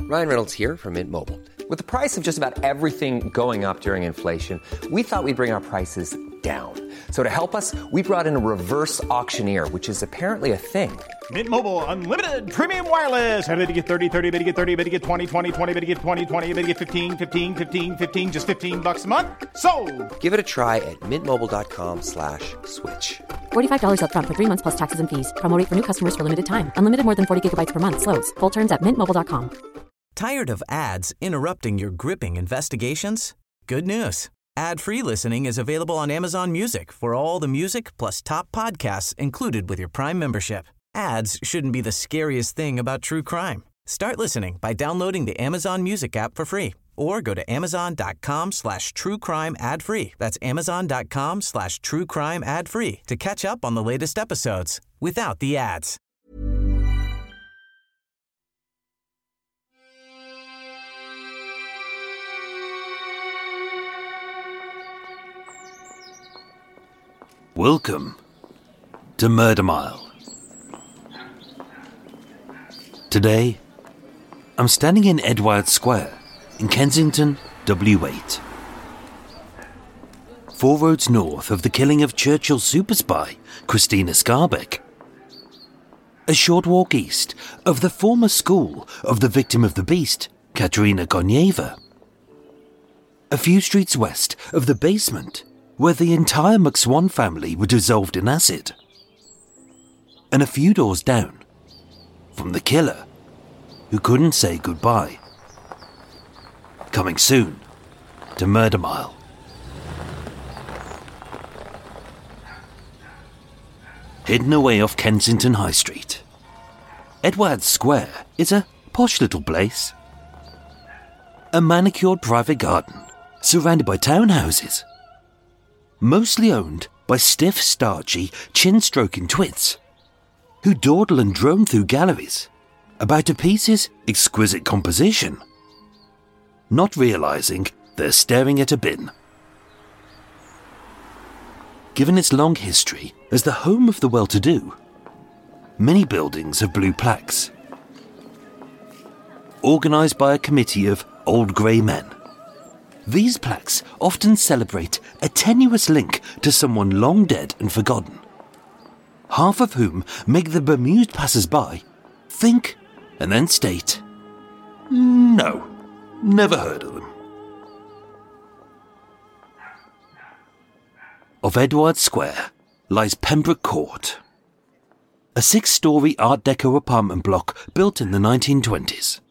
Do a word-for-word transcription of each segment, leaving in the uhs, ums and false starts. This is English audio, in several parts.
Ryan Reynolds here from Mint Mobile. With the price of just about everything going up during inflation, we thought we'd bring our prices down. So to help us, we brought in a reverse auctioneer, which is apparently a thing. Mint Mobile Unlimited Premium Wireless. How to get thirty, thirty, how to get thirty, how to get twenty, twenty, twenty, how to get twenty, twenty, how to get fifteen, fifteen, fifteen, fifteen, just fifteen bucks a month? Sold! Give it a try at mintmobile.com slash switch. forty-five dollars up front for three months plus taxes and fees. Promo rate for new customers for limited time. Unlimited more than forty gigabytes per month. Slows full terms at mint mobile dot com. Tired of ads interrupting your gripping investigations? Good news. Ad-free listening is available on Amazon Music for all the music plus top podcasts included with your Prime membership. Ads shouldn't be the scariest thing about true crime. Start listening by downloading the Amazon Music app for free or go to amazon.com slash true crime ad free. That's amazon.com slash true crime ad free to catch up on the latest episodes without the ads. Welcome to Murder Mile. Today, I'm standing in Edwards Square in Kensington, W eight. Four roads north of the killing of Churchill super spy Christina Skarbek. A short walk east of the former school of the victim of the beast, Katerina Konyeva. A few streets west of the basement where the entire McSwan family were dissolved in acid. And a few doors down from the killer who couldn't say goodbye. Coming soon to Murder Mile. Hidden away off Kensington High Street, Edwards Square is a posh little place. A manicured private garden surrounded by townhouses, mostly owned by stiff, starchy, chin-stroking twits who dawdle and drone through galleries about a piece's exquisite composition, not realising they're staring at a bin. Given its long history as the home of the well-to-do, many buildings have blue plaques, organised by a committee of old grey men. These plaques often celebrate a tenuous link to someone long dead and forgotten, half of whom make the bemused passers-by think and then state, no, never heard of them. Of Edwards Square lies Pembroke Court, a six-storey Art Deco apartment block built in the nineteen twenties.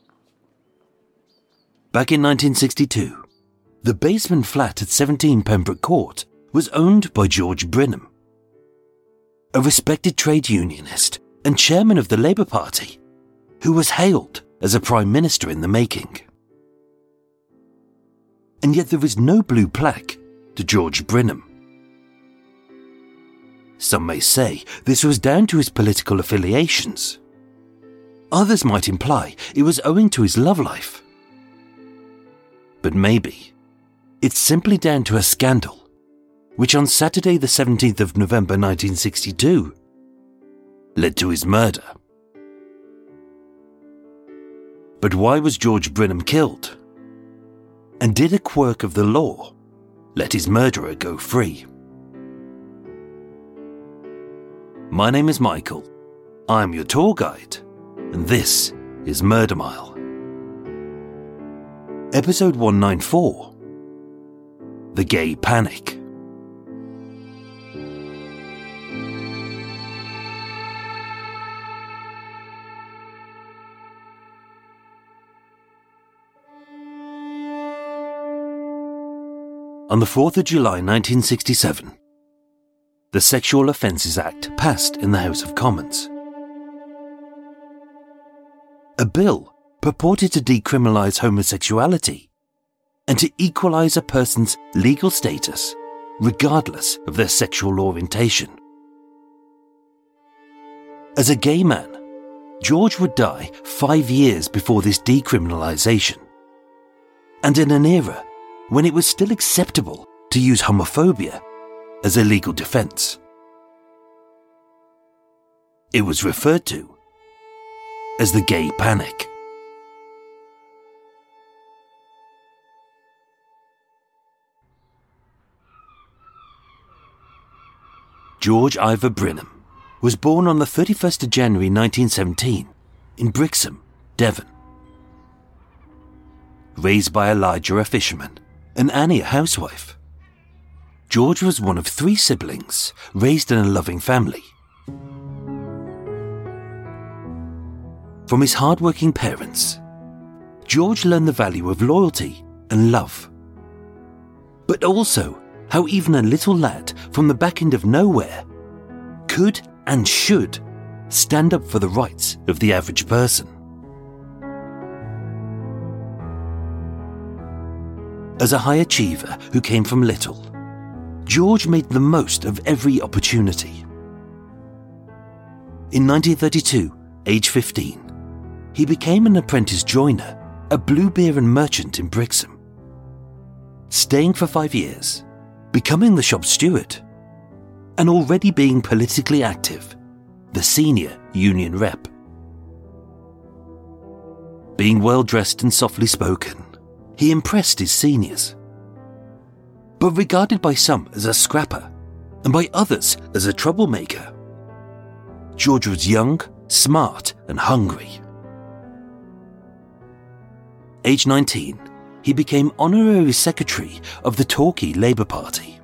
Back in nineteen sixty-two, the basement flat at seventeen Pembroke Court was owned by George Brinham, a respected trade unionist and chairman of the Labour Party, who was hailed as a prime minister in the making. And yet there is no blue plaque to George Brinham. Some may say this was down to his political affiliations. Others might imply it was owing to his love life. But maybe it's simply down to a scandal, which on Saturday the seventeenth of November nineteen sixty-two led to his murder. But why was George Brinham killed? And did a quirk of the law let his murderer go free? My name is Michael. I'm your tour guide, and this is Murder Mile. Episode one ninety-four. The Gay Panic. On the fourth of July nineteen sixty-seven, the Sexual Offences Act passed in the House of Commons. A bill purported to decriminalise homosexuality and to equalise a person's legal status regardless of their sexual orientation. As a gay man, George would die five years before this decriminalisation, and in an era when it was still acceptable to use homophobia as a legal defence. It was referred to as the Gay Panic. George Ivor Brinham was born on the thirty-first of January nineteen seventeen in Brixham, Devon. Raised by Elijah, a fisherman, and Annie, a housewife, George was one of three siblings raised in a loving family. From his hard-working parents, George learned the value of loyalty and love, but also how even a little lad from the back end of nowhere could and should stand up for the rights of the average person. As a high achiever who came from little, George made the most of every opportunity. In nineteen thirty-two, age fifteen, he became an apprentice joiner at Bluebeer and Merchant in Brixham, staying for five years, becoming the shop steward, and already being politically active, the senior union rep. Being well-dressed and softly spoken, he impressed his seniors. But regarded by some as a scrapper, and by others as a troublemaker, George was young, smart, and hungry. Age nineteen, he became honorary secretary of the Torquay Labour Party.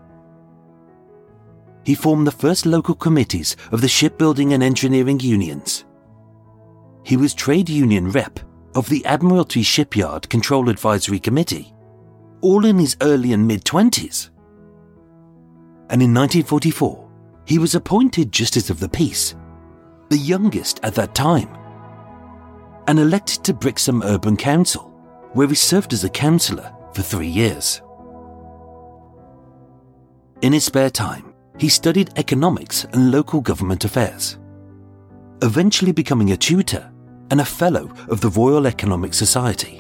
He formed the first local committees of the shipbuilding and engineering unions. He was trade union rep of the Admiralty Shipyard Control Advisory Committee, all in his early and mid-twenties. And in nineteen forty-four, he was appointed Justice of the Peace, the youngest at that time, and elected to Brixham Urban Council, where he served as a councillor for three years. In his spare time, he studied economics and local government affairs, eventually becoming a tutor and a fellow of the Royal Economic Society.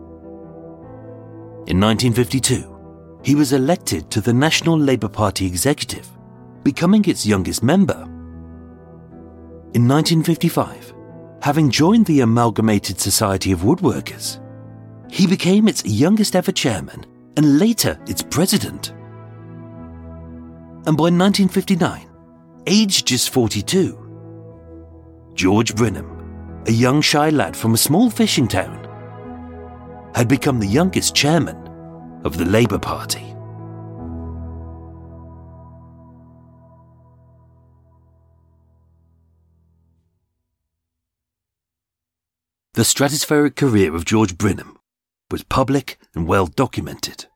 In nineteen fifty-two, he was elected to the National Labour Party executive, becoming its youngest member. In nineteen fifty-five, having joined the Amalgamated Society of Woodworkers, he became its youngest ever chairman and later its president. And by nineteen fifty-nine, aged just forty-two, George Brinham, a young shy lad from a small fishing town, had become the youngest chairman of the Labour Party. The stratospheric career of George Brinham was public and well documented.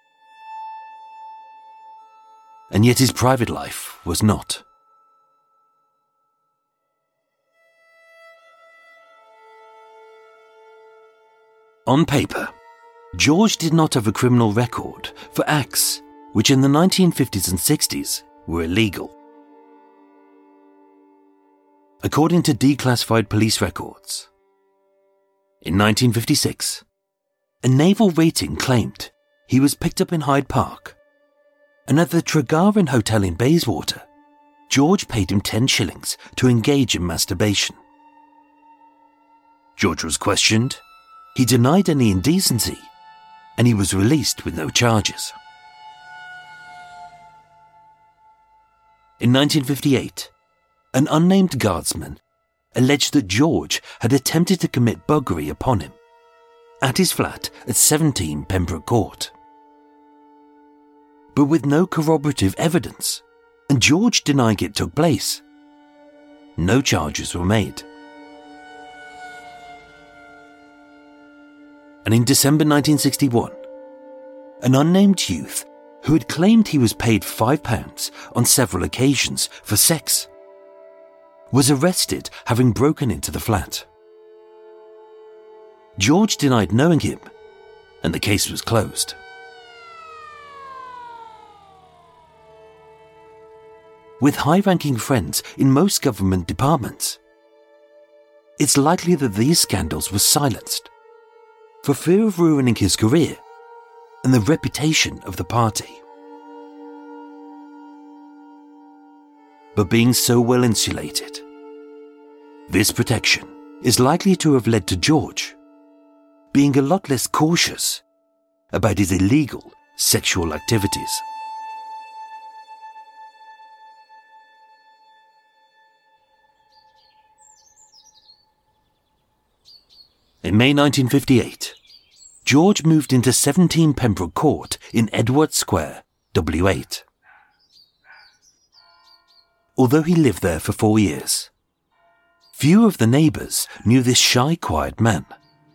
And yet his private life was not. On paper, George did not have a criminal record for acts which in the nineteen fifties and sixties were illegal. According to declassified police records, in nineteen fifty-six, a naval rating claimed he was picked up in Hyde Park, and at the Tregaron Hotel in Bayswater, George paid him ten shillings to engage in masturbation. George was questioned, he denied any indecency, and he was released with no charges. In nineteen fifty-eight, an unnamed guardsman alleged that George had attempted to commit buggery upon him at his flat at seventeen Pembroke Court. But with no corroborative evidence, and George denying it took place, no charges were made. And in December nineteen sixty-one, an unnamed youth who had claimed he was paid five pounds on several occasions for sex was arrested having broken into the flat. George denied knowing him, and the case was closed. With high-ranking friends in most government departments, it's likely that these scandals were silenced for fear of ruining his career and the reputation of the party. But being so well insulated, this protection is likely to have led to George being a lot less cautious about his illegal sexual activities. In May nineteen fifty-eight, George moved into seventeen Pembroke Court in Edward Square, W eight. Although he lived there for four years, few of the neighbours knew this shy, quiet man.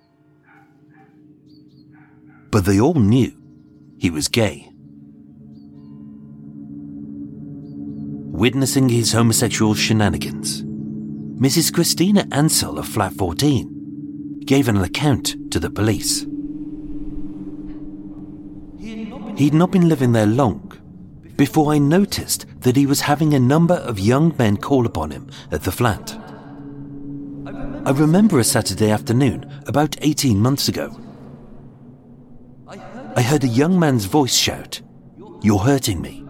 But they all knew he was gay. Witnessing his homosexual shenanigans, Missus Christina Ansell of flat fourteen gave an account to the police. He'd not been living there long before I noticed that he was having a number of young men call upon him at the flat. I remember a Saturday afternoon about eighteen months ago. I heard a young man's voice shout, "You're hurting me."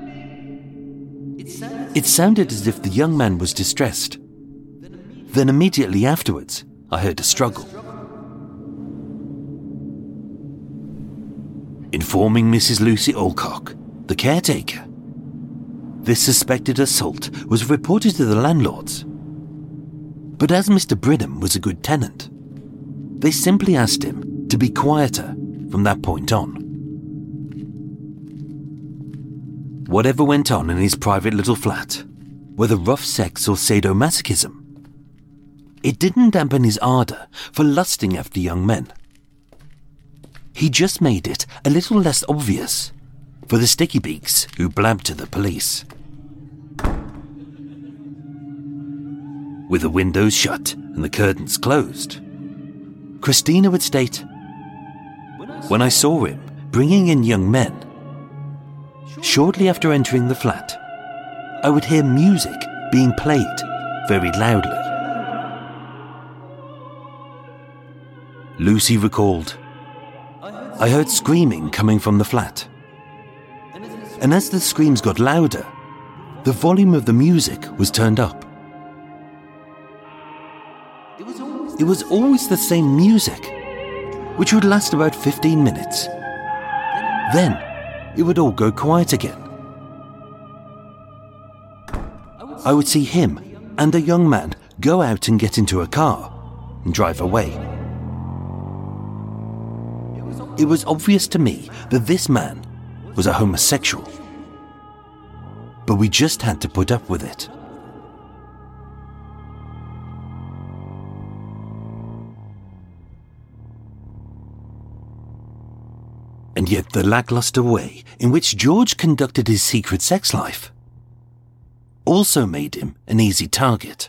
It sounded as if the young man was distressed. Then immediately afterwards, I heard a struggle. Informing Missus Lucy Alcock, the caretaker, this suspected assault was reported to the landlords. But as Mister Bridham was a good tenant, they simply asked him to be quieter from that point on. Whatever went on in his private little flat, whether rough sex or sadomasochism, it didn't dampen his ardour for lusting after young men. He just made it a little less obvious for the sticky beaks who blabbed to the police. With the windows shut and the curtains closed, Christina would state, "When I saw him bringing in young men, shortly after entering the flat, I would hear music being played very loudly." Lucy recalled, "I heard screaming coming from the flat. And as the screams got louder, the volume of the music was turned up. It was always the same music, which would last about fifteen minutes. Then it would all go quiet again. I would see him and a young man go out and get into a car and drive away. It was obvious to me that this man was a homosexual, but we just had to put up with it." And yet the lackluster way in which George conducted his secret sex life also made him an easy target.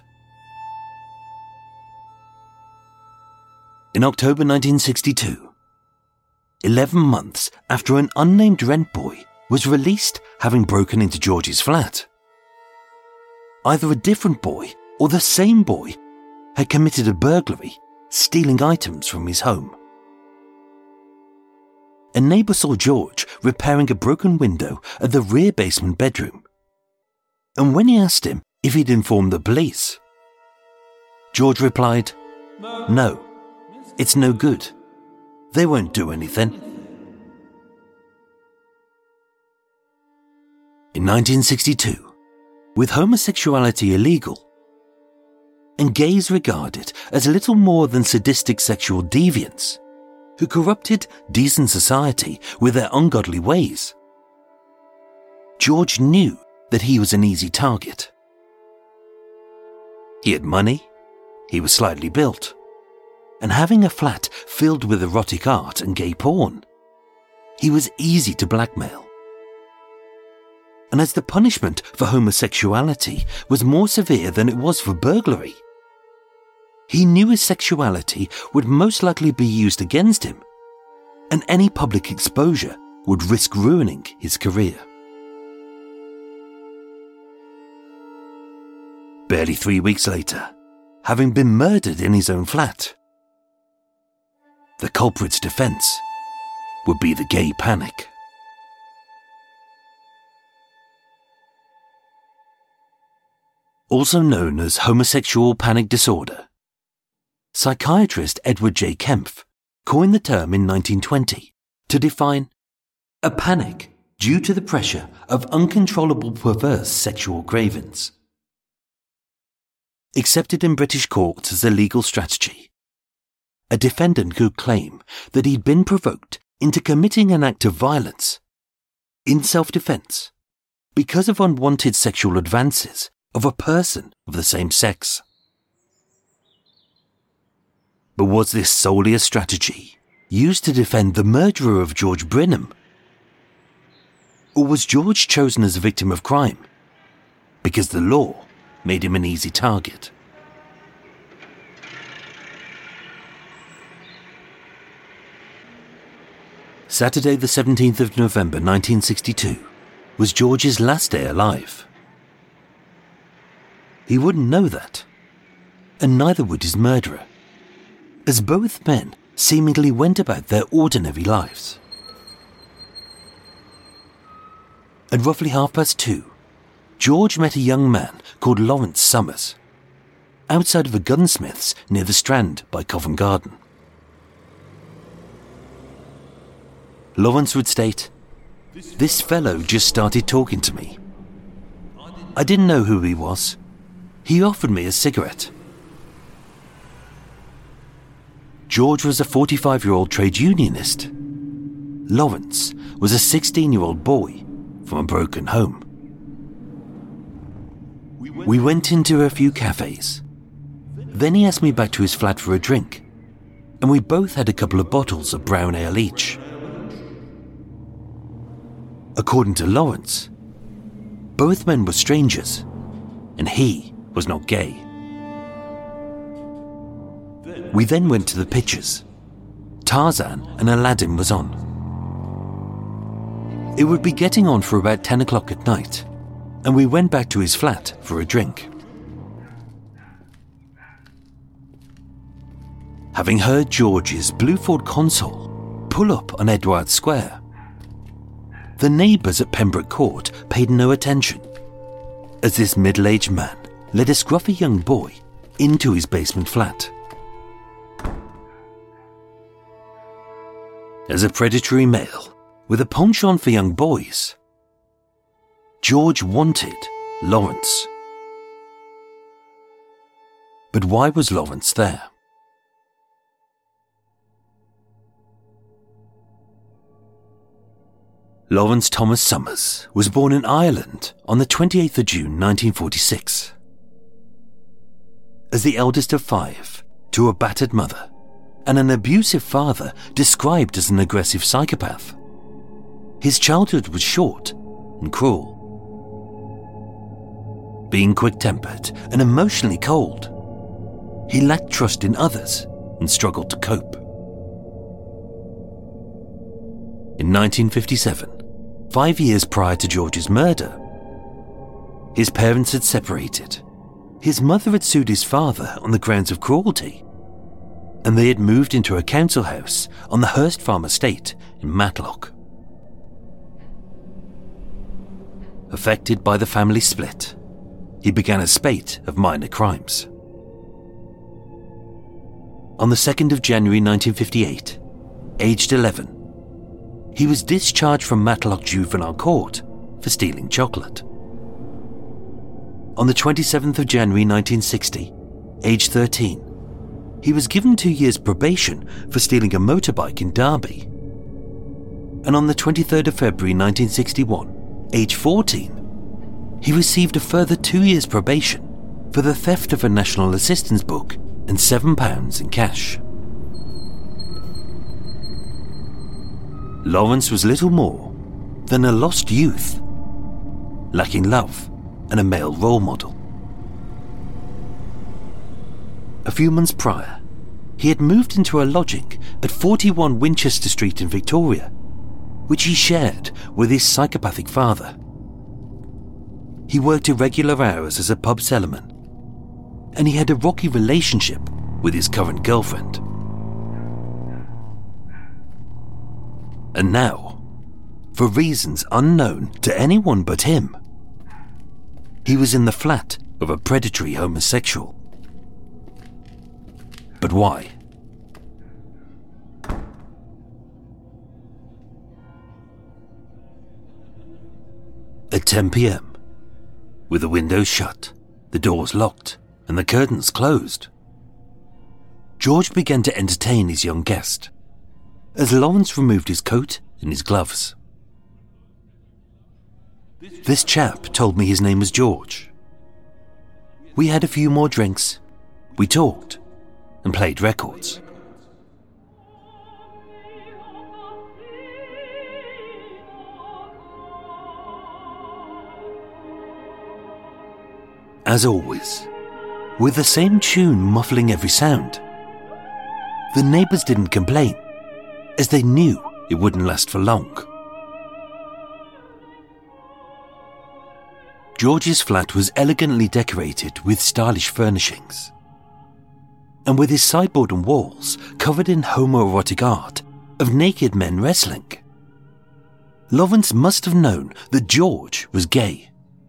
In October nineteen sixty-two, eleven months after an unnamed rent boy was released having broken into George's flat, either a different boy or the same boy had committed a burglary, stealing items from his home. A neighbour saw George repairing a broken window at the rear basement bedroom, and when he asked him if he'd informed the police, George replied, "No, it's no good. They won't do anything." In nineteen sixty-two, with homosexuality illegal and gays regarded as little more than sadistic sexual deviants who corrupted decent society with their ungodly ways, George knew that he was an easy target. He had money, he was slightly built, and having a flat filled with erotic art and gay porn, he was easy to blackmail. And as the punishment for homosexuality was more severe than it was for burglary, he knew his sexuality would most likely be used against him, and any public exposure would risk ruining his career. Barely three weeks later, having been murdered in his own flat, the culprit's defense would be the gay panic. Also known as homosexual panic disorder, psychiatrist Edward J. Kempf coined the term in nineteen twenty to define a panic due to the pressure of uncontrollable perverse sexual cravings. Accepted in British courts as a legal strategy, a defendant could claim that he'd been provoked into committing an act of violence in self-defense because of unwanted sexual advances of a person of the same sex. But was this solely a strategy used to defend the murderer of George Brinham? Or was George chosen as a victim of crime because the law made him an easy target? Saturday the seventeenth of November nineteen sixty-two was George's last day alive. He wouldn't know that, and neither would his murderer, as both men seemingly went about their ordinary lives. At roughly half past two, George met a young man called Lawrence Summers, outside of a gunsmith's near the Strand by Covent Garden. Lawrence would state, "This fellow just started talking to me. I didn't know who he was. He offered me a cigarette." George was a forty-five-year-old trade unionist. Lawrence was a sixteen-year-old boy from a broken home. We went into a few cafes. Then he asked me back to his flat for a drink, and we both had a couple of bottles of brown ale each. According to Lawrence, both men were strangers, and he was not gay. We then went to the pictures. Tarzan and Aladdin was on. It would be getting on for about ten o'clock at night, and we went back to his flat for a drink. Having heard George's blue Ford Console pull up on Edward Square, the neighbours at Pembroke Court paid no attention, as this middle-aged man led a scruffy young boy into his basement flat. As a predatory male with a penchant for young boys, George wanted Lawrence. But why was Lawrence there? Lawrence Thomas Summers was born in Ireland on the twenty-eighth of June nineteen forty-six. As the eldest of five to a battered mother and an abusive father described as an aggressive psychopath, his childhood was short and cruel. Being quick-tempered and emotionally cold, he lacked trust in others and struggled to cope. In nineteen fifty-seven, five years prior to George's murder, his parents had separated. His mother had sued his father on the grounds of cruelty, and they had moved into a council house on the Hurst Farm estate in Matlock. Affected by the family split, he began a spate of minor crimes. On the second of January nineteen fifty-eight, aged eleven, he was discharged from Matlock Juvenile Court for stealing chocolate. On the twenty-seventh of January nineteen sixty, aged thirteen, he was given two years probation for stealing a motorbike in Derby. And on the twenty-third of February nineteen sixty-one, aged fourteen, he received a further two years probation for the theft of a National Assistance book and seven pounds in cash. Lawrence was little more than a lost youth, lacking love and a male role model. A few months prior, he had moved into a lodging at forty-one Winchester Street in Victoria, which he shared with his psychopathic father. He worked irregular hours as a pub cellarman, and he had a rocky relationship with his current girlfriend. And now, for reasons unknown to anyone but him, he was in the flat of a predatory homosexual. But why? At ten p.m, with the windows shut, the doors locked, and the curtains closed, George began to entertain his young guest, as Lawrence removed his coat and his gloves. This chap told me his name was George. We had a few more drinks, we talked, and played records. As always, with the same tune muffling every sound, the neighbours didn't complain, as they knew it wouldn't last for long. George's flat was elegantly decorated with stylish furnishings, and with his sideboard and walls covered in homoerotic art of naked men wrestling. Lawrence must have known that George was gay.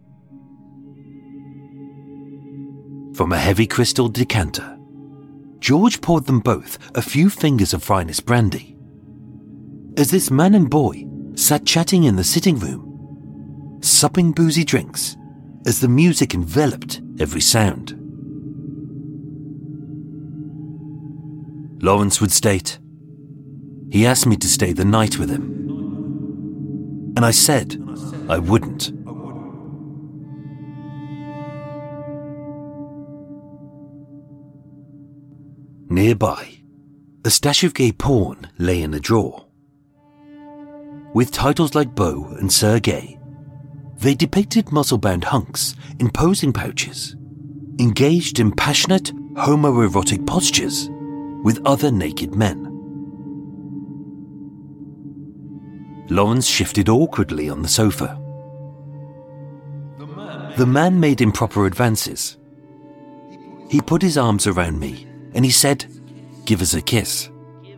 From a heavy crystal decanter, George poured them both a few fingers of finest brandy. As this man and boy sat chatting in the sitting room, supping boozy drinks as the music enveloped every sound. Lawrence would state, he asked me to stay the night with him, and I said I wouldn't. Nearby, a stash of gay porn lay in a drawer. With titles like Beau and Sir Gay, they depicted muscle-bound hunks in posing pouches, engaged in passionate, homoerotic postures with other naked men. Lawrence shifted awkwardly on the sofa. The man made improper advances. He put his arms around me and he said, "Give us a kiss."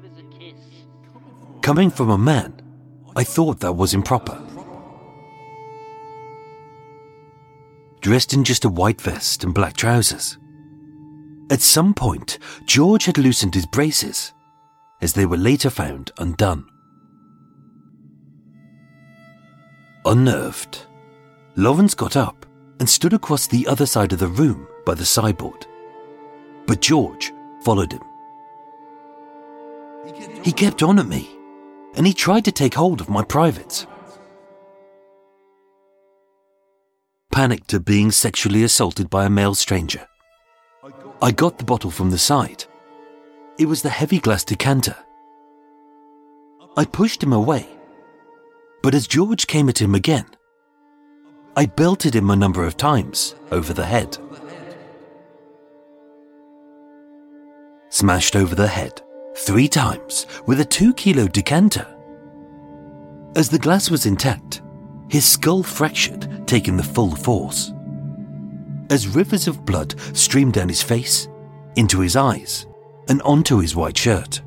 Coming from a man, I thought that was improper. Dressed in just a white vest and black trousers. At some point, George had loosened his braces, as they were later found undone. Unnerved, Lawrence got up and stood across the other side of the room by the sideboard. But George followed him. He kept on at me, and he tried to take hold of my privates. Panicked at being sexually assaulted by a male stranger, I got the bottle from the side. It was the heavy glass decanter. I pushed him away, but as George came at him again, I belted him a number of times over the head. Smashed over the head three times with a two-kilo decanter. As the glass was intact, his skull fractured, taking the full force. As rivers of blood streamed down his face, into his eyes, and onto his white shirt.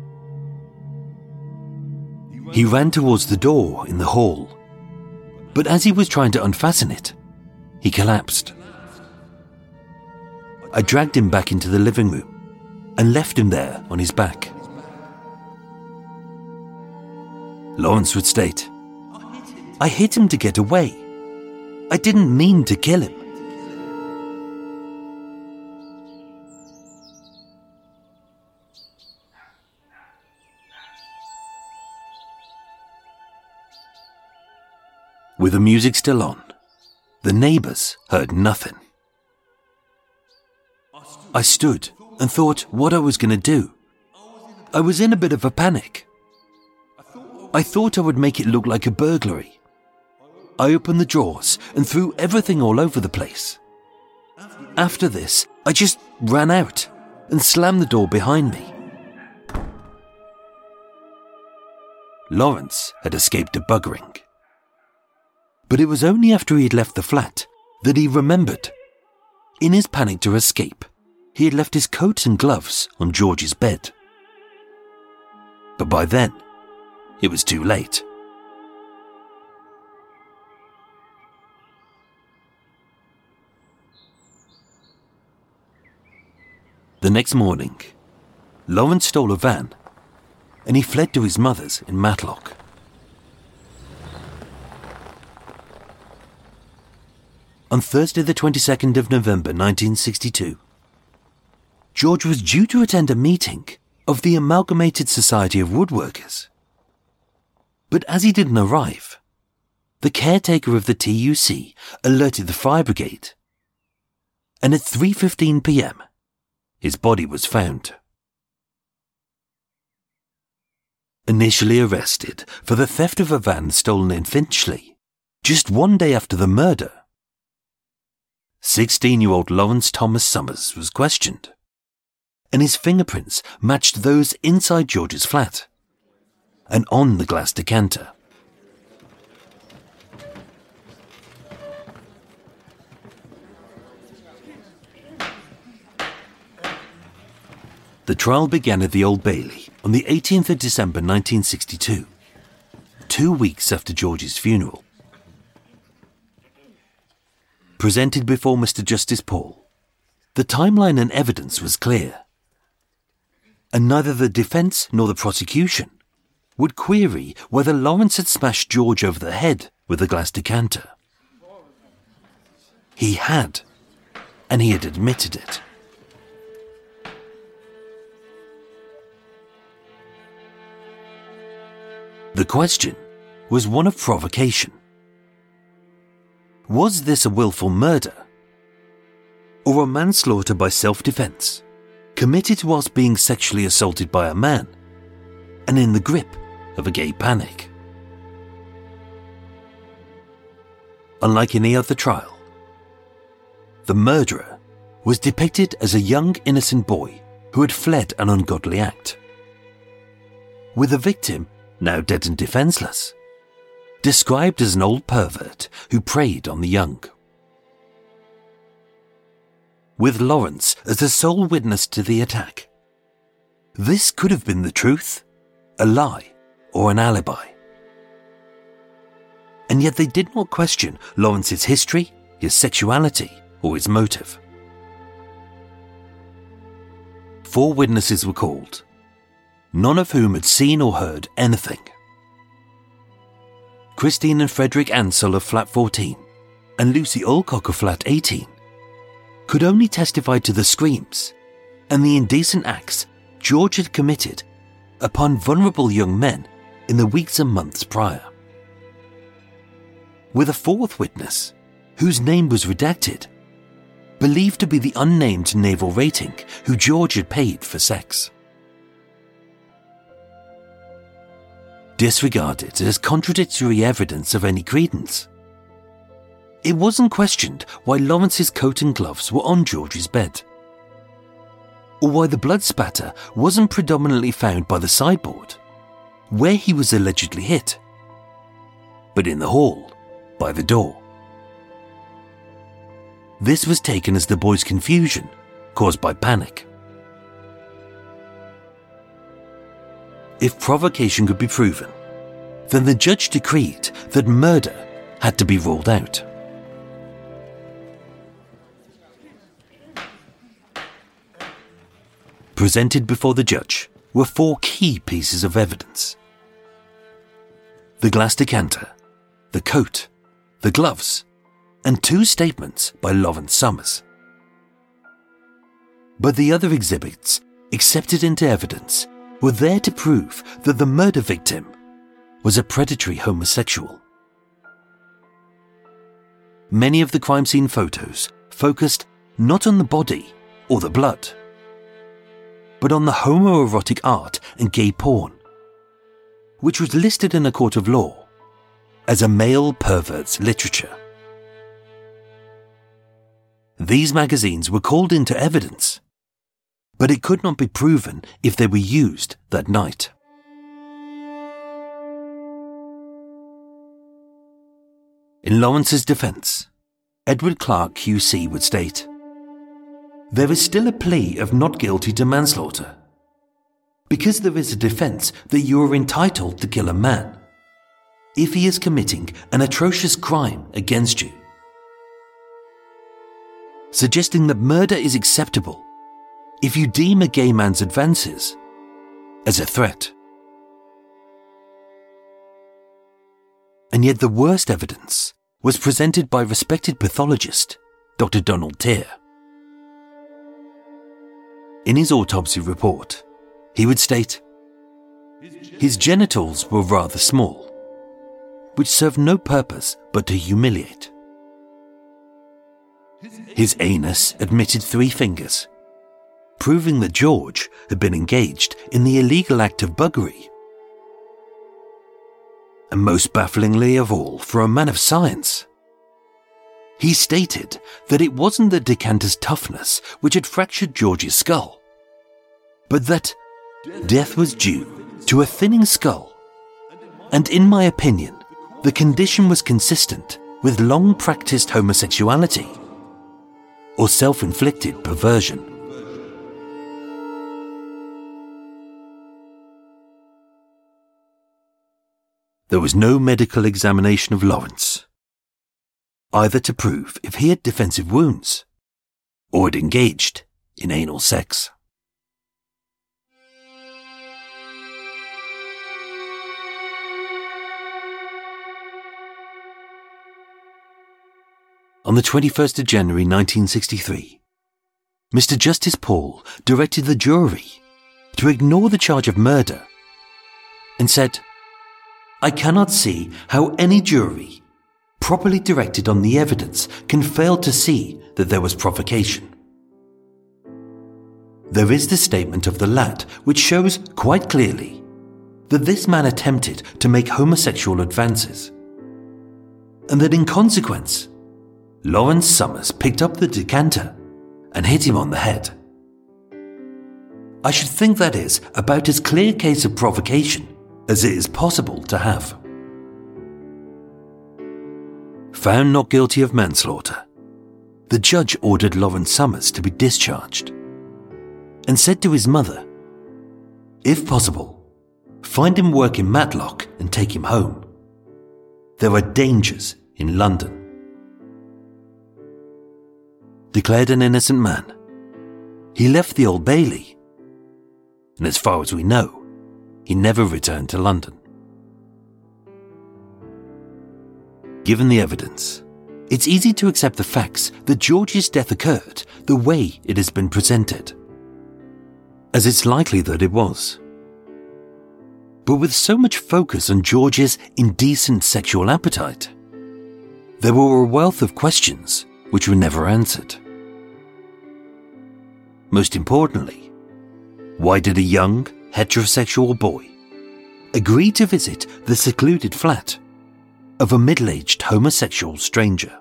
He ran towards the door in the hall, but as he was trying to unfasten it, he collapsed. I dragged him back into the living room and left him there on his back. Lawrence would state, I hit him to get away. I didn't mean to kill him. With the music still on, the neighbours heard nothing. I stood and thought what I was going to do. I was in a bit of a panic. I thought I would make it look like a burglary. I opened the drawers and threw everything all over the place. After this, I just ran out and slammed the door behind me. Lawrence had escaped a buggering. But it was only after he had left the flat that he remembered. In his panic to escape, he had left his coat and gloves on George's bed. But by then, it was too late. The next morning, Lawrence stole a van and he fled to his mother's in Matlock. On Thursday the twenty-second of November nineteen sixty-two, George was due to attend a meeting of the Amalgamated Society of Woodworkers. But as he didn't arrive, the caretaker of the T U C alerted the fire brigade, and at three fifteen p m, his body was found. Initially arrested for the theft of a van stolen in Finchley, just one day after the murder, sixteen-year-old Lawrence Thomas Summers was questioned, and his fingerprints matched those inside George's flat and on the glass decanter. The trial began at the Old Bailey on the eighteenth of December nineteen sixty-two, two weeks after George's funeral. Presented before Mister Justice Paul, the timeline and evidence was clear, and neither the defence nor the prosecution would query whether Lawrence had smashed George over the head with a glass decanter. He had, and he had admitted it. The question was one of provocation. Was this a willful murder, or a manslaughter by self-defence, committed whilst being sexually assaulted by a man, and in the grip of a gay panic? Unlike any other trial, the murderer was depicted as a young innocent boy who had fled an ungodly act, with the victim, now dead and defenceless, described as an old pervert who preyed on the young. With Lawrence as the sole witness to the attack, this could have been the truth, a lie, or an alibi. And yet they did not question Lawrence's history, his sexuality, or his motive. Four witnesses were called, none of whom had seen or heard anything. Christine and Frederick Ansell of Flat fourteen and Lucy Alcock of Flat eighteen could only testify to the screams and the indecent acts George had committed upon vulnerable young men in the weeks and months prior. With a fourth witness, whose name was redacted, believed to be the unnamed naval rating who George had paid for sex. Disregarded as contradictory evidence of any credence. It wasn't questioned why Lawrence's coat and gloves were on George's bed, or why the blood spatter wasn't predominantly found by the sideboard, where he was allegedly hit, but in the hall, by the door. This was taken as the boy's confusion caused by panic. If provocation could be proven, then the judge decreed that murder had to be ruled out. Presented before the judge were four key pieces of evidence: the glass decanter, the coat, the gloves, and two statements by Lawrence Summers. But the other exhibits, accepted into evidence, were there to prove that the murder victim was a predatory homosexual. Many of the crime scene photos focused not on the body or the blood, but on the homoerotic art and gay porn, which was listed in a court of law as a male pervert's literature. These magazines were called into evidence, but it could not be proven if they were used that night. In Lawrence's defence, Edward Clark Q C would state, "There is still a plea of not guilty to manslaughter, because there is a defence that you are entitled to kill a man if he is committing an atrocious crime against you, suggesting that murder is acceptable if you deem a gay man's advances as a threat." And yet the worst evidence was presented by respected pathologist Doctor Donald Tear. in his autopsy report, he would state, his genitals were rather small, which served no purpose but to humiliate. His anus admitted three fingers, proving that George had been engaged in the illegal act of buggery. And most bafflingly of all, for a man of science, he stated that it wasn't the decanter's toughness which had fractured George's skull, but that death was due to a thinning skull, and in my opinion, the condition was consistent with long-practiced homosexuality or self-inflicted perversion. There was no medical examination of Lawrence, either to prove if he had defensive wounds or had engaged in anal sex. On the twenty-first of January nineteen sixty-three, Mister Justice Paul directed the jury to ignore the charge of murder and said, "I cannot see how any jury, properly directed on the evidence, can fail to see that there was provocation. There is the statement of the lad which shows quite clearly that this man attempted to make homosexual advances, and that in consequence, Lawrence Summers picked up the decanter and hit him on the head. I should think that is about as clear a case of provocation as it is possible to have." Found not guilty of manslaughter, the judge ordered Lawrence Summers to be discharged and said to his mother, "If possible, find him work in Matlock and take him home. There are dangers in London." Declared an innocent man, he left the Old Bailey, and as far as we know, he never returned to London. Given the evidence, it's easy to accept the facts that George's death occurred the way it has been presented, as it's likely that it was. But with so much focus on George's indecent sexual appetite, there were a wealth of questions which were never answered. Most importantly, why did a young, heterosexual boy agree to visit the secluded flat of a middle-aged homosexual stranger?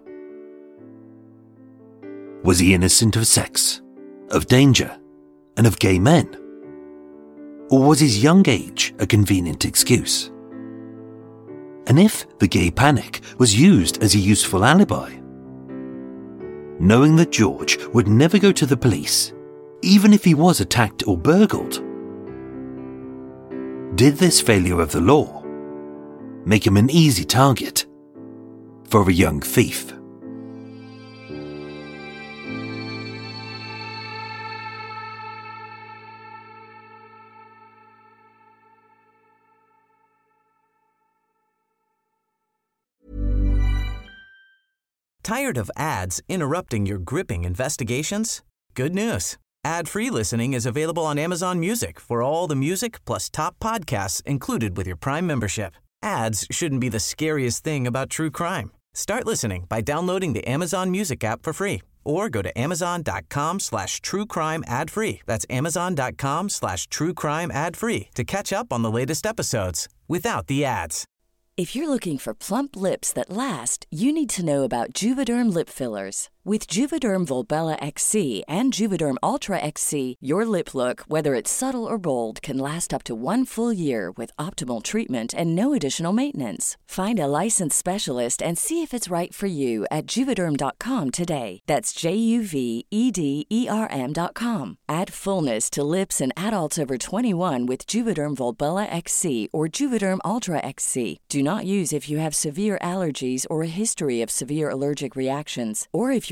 Was he innocent of sex, of danger, and of gay men? Or was his young age a convenient excuse? And if the gay panic was used as a useful alibi, knowing that George would never go to the police, even if he was attacked or burgled, did this failure of the law make him an easy target for a young thief? Tired of ads interrupting your gripping investigations? Good news. Ad-free listening is available on Amazon Music for all the music plus top podcasts included with your Prime membership. Ads shouldn't be the scariest thing about true crime. Start listening by downloading the Amazon Music app for free or go to amazon.com slash true crime ad free. That's amazon.com slash true crime ad free to catch up on the latest episodes without the ads. If you're looking for plump lips that last, you need to know about Juvederm lip fillers. With Juvederm Volbella X C and Juvederm Ultra X C, your lip look, whether it's subtle or bold, can last up to one full year with optimal treatment and no additional maintenance. Find a licensed specialist and see if it's right for you at Juvederm dot com today. That's J U V E D E R M dot com. Add fullness to lips in adults over twenty-one with Juvederm Volbella X C or Juvederm Ultra X C. Do not use if you have severe allergies or a history of severe allergic reactions, or if you're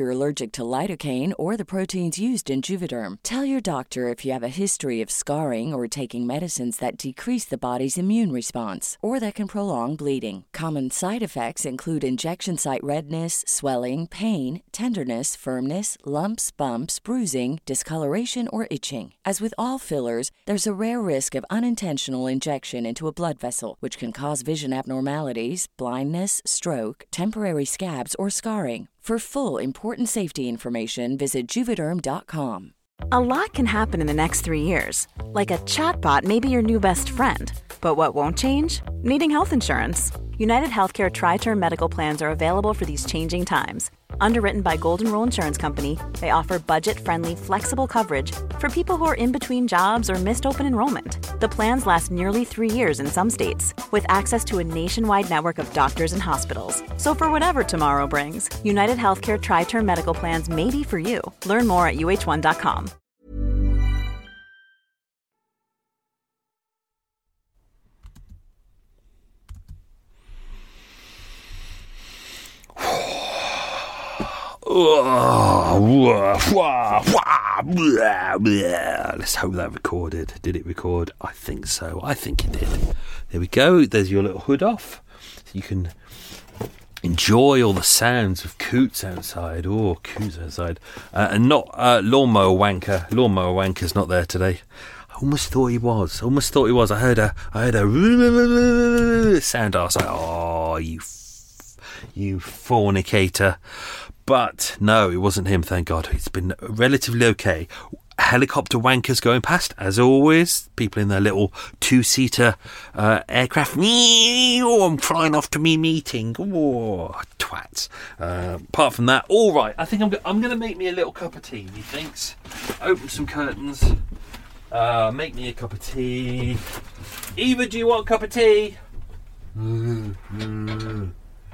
you're allergic to lidocaine or the proteins used in Juvederm. Tell your doctor if you have a history of scarring or taking medicines that decrease the body's immune response or that can prolong bleeding. Common side effects include injection site redness, swelling, pain, tenderness, firmness, lumps, bumps, bruising, discoloration, or itching. As with all fillers, there's a rare risk of unintentional injection into a blood vessel, which can cause vision abnormalities, blindness, stroke, temporary scabs, or scarring. For full, important safety information, visit Juvederm dot com. A lot can happen in the next three years. Like a chatbot may be your new best friend. But what won't change? Needing health insurance. United Healthcare Tri-Term Medical Plans are available for these changing times. Underwritten by Golden Rule Insurance Company, they offer budget-friendly, flexible coverage for people who are in between jobs or missed open enrollment. The plans last nearly three years in some states, with access to a nationwide network of doctors and hospitals. So for whatever tomorrow brings, United Healthcare Tri-Term Medical Plans may be for you. Learn more at U H one dot com. Let's hope that recorded. Did it record? I think so. I think it did. There we go. There's your little hood off. So you can enjoy all the sounds of Coots outside. Oh, Coots outside. Uh, and not uh, Lawnmower Wanker. Lawnmower Wanker's not there today. I almost thought he was. Almost thought he was. I heard a, I heard a sound. I was like, oh, you, you fornicator. But no, it wasn't him, thank God. It's been relatively okay. Helicopter wankers going past, as always. People in their little two-seater uh, aircraft. Oh, I'm flying off to me meeting. Oh, twats. Uh, apart from that, all right. I think I'm, go- I'm going to make me a little cup of tea, methinks. Open some curtains. Uh, make me a cup of tea. Eva, do you want a cup of tea? Mm, mm.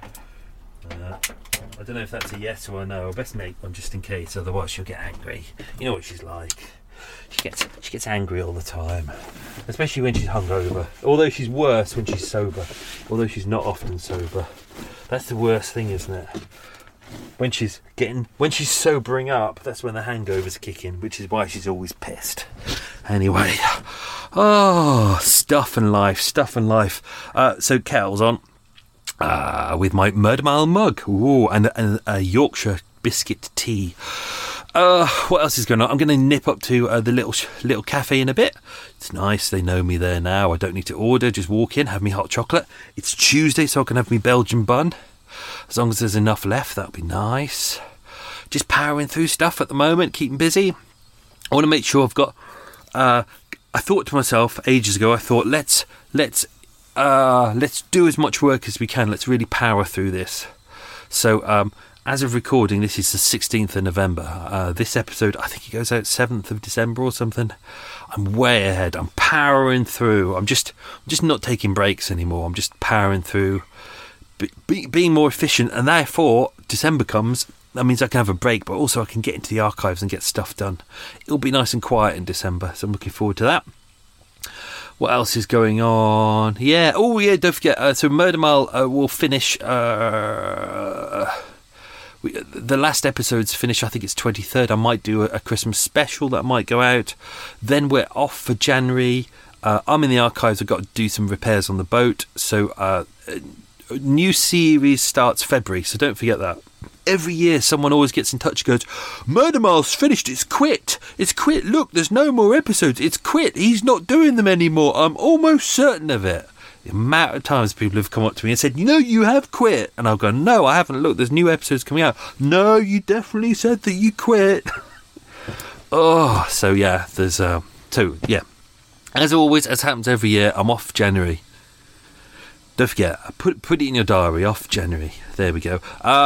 Uh, I don't know if that's a yes or a no. I'll best make one just in case, otherwise she'll get angry. You know what she's like. She gets she gets angry all the time, especially when she's hungover. Although she's worse when she's sober. Although she's not often sober. That's the worst thing, isn't it? When she's getting when she's sobering up, that's when the hangovers kick in, which is why she's always pissed. Anyway, oh, stuff and life, stuff and life. Uh, so kettle's on. Uh, with my Murder Mile mug. Ooh, and, and a Yorkshire biscuit tea. Uh, what else is going on? I'm going to nip up to uh, the little little cafe in a bit. It's nice. They know me there now. I don't need to order. Just walk in, have me hot chocolate. It's Tuesday, so I can have me Belgian bun. As long as there's enough left, that'll be nice. Just powering through stuff at the moment, keeping busy. I want to make sure I've got... Uh, I thought to myself ages ago, I thought, let's... let's Uh, let's do as much work as we can. Let's really power through this. So, um, as of recording, this is the sixteenth of November. Uh, this episode, I think it goes out seventh of December or something. I'm way ahead. I'm powering through. I'm just, I'm just not taking breaks anymore. I'm just powering through, be, be, being more efficient. And therefore, December comes. That means I can have a break, but also I can get into the archives and get stuff done. It'll be nice and quiet in December, so I'm looking forward to that. What else is going on? Yeah. Oh, yeah. Don't forget. Uh, so Murder Mile uh, will finish. Uh, we, the last episode's finish. I think it's twenty-third. I might do a, a Christmas special that might go out. Then we're off for January. Uh, I'm in the archives. I've got to do some repairs on the boat. So uh, a new series starts February. So don't forget that. Every year someone always gets in touch and goes, Murder Mile's finished, it's quit, it's quit, look, there's no more episodes, it's quit, he's not doing them anymore, I'm almost certain of it. The amount of times people have come up to me and said, you know, you have quit, and I'll go, no, I haven't, look, there's new episodes coming out. No, you definitely said that you quit. Oh, so yeah, there's, uh, so yeah, as always, as happens every year, I'm off January. Don't forget, put put it in your diary, off January. There we go.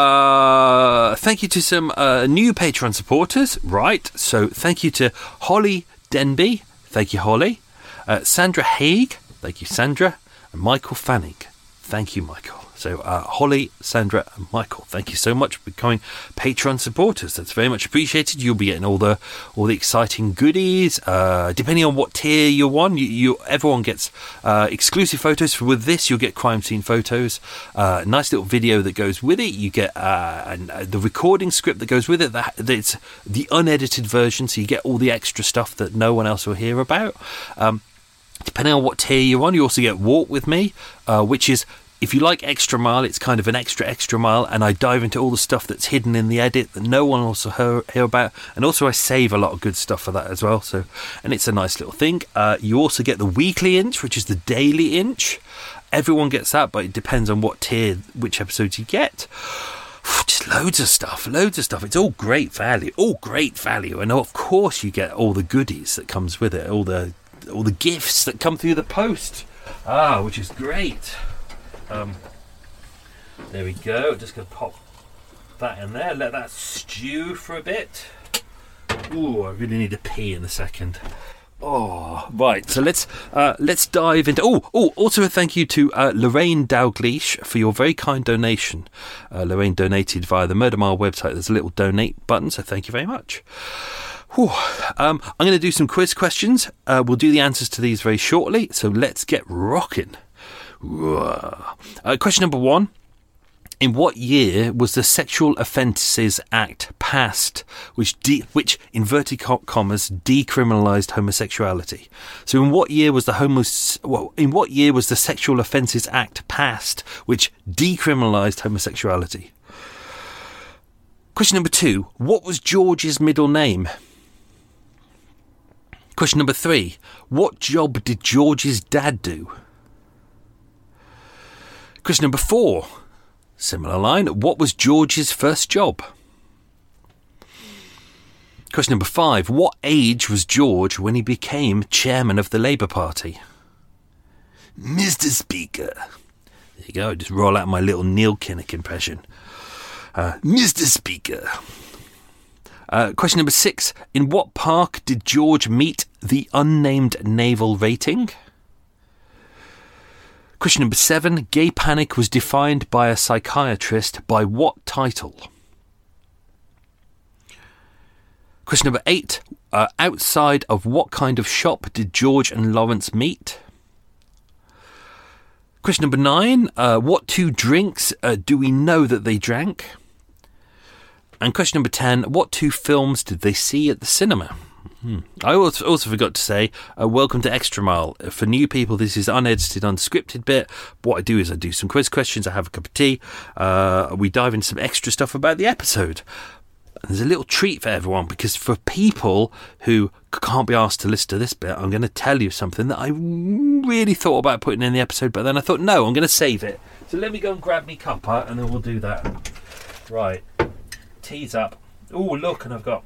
Uh, thank you to some uh, new Patreon supporters. Right, so thank you to Holly Denby. Thank you, Holly. Uh, Sandra Haig. Thank you, Sandra. And Michael Fanning. Thank you, Michael. So, uh, Holly, Sandra, and Michael, thank you so much for becoming Patreon supporters. That's very much appreciated. You'll be getting all the all the exciting goodies. Uh, depending on what tier you're on, you, you everyone gets uh, exclusive photos. With this, you'll get crime scene photos, uh, nice little video that goes with it. You get uh, and, uh, the recording script that goes with it. That it's the unedited version, so you get all the extra stuff that no one else will hear about. Um, depending on what tier you're on, you also get Walk With Me, uh, which is, if you like Extra Mile, it's kind of an extra, extra mile, and I dive into all the stuff that's hidden in the edit that no one else will hear, hear about, and also I save a lot of good stuff for that as well, so, and it's a nice little thing. Uh, you also get the Weekly Inch, which is the Daily Inch. Everyone gets that, but it depends on what tier, which episodes you get. Just loads of stuff, loads of stuff. It's all great value, all great value, and of course you get all the goodies that comes with it, all the all the gifts that come through the post, ah, which is great. Um, there we go. Just going to pop that in there. Let that stew for a bit. Ooh, I really need to pee in a second. Oh, right. So let's uh, let's dive into. Oh, oh. Also, a thank you to uh, Lorraine Dalgleish for your very kind donation. Uh, Lorraine donated via the Murder Mile website. There's a little donate button, so thank you very much. Whew. Um, I'm going to do some quiz questions. Uh, we'll do the answers to these very shortly. So let's get rocking. Uh, question number one. In what year was the Sexual Offences Act passed, which, de- which inverted commas, decriminalised homosexuality? So, in what year was the homos- well, in what year was the Sexual Offences Act passed, which decriminalised homosexuality? Question number two. What was George's middle name? Question number three. What job did George's dad do? Question number four, similar line. What was George's first job? Question number five. What age was George when he became chairman of the Labour Party? Mister Speaker. There you go. Just roll out my little Neil Kinnock impression. Uh, Mister Speaker. Uh, question number six. In what park did George meet the unnamed naval rating? Question number seven. Gay panic was defined by a psychiatrist by what title? Question number eight. Uh, outside of what kind of shop did George and Lawrence meet? Question number nine. Uh, what two drinks uh, do we know that they drank? And question number ten. What two films did they see at the cinema? Hmm. I also, also forgot to say, uh, welcome to Extra Mile. For new people, this is unedited, unscripted bit. What I do is I do some quiz questions, I have a cup of tea, uh, we dive into some extra stuff about the episode. And there's a little treat for everyone, because for people who can't be asked to listen to this bit, I'm going to tell you something that I really thought about putting in the episode, but then I thought, no, I'm going to save it. So let me go and grab me cuppa, and then we'll do that. Right. Tea's up. Oh, look, and I've got...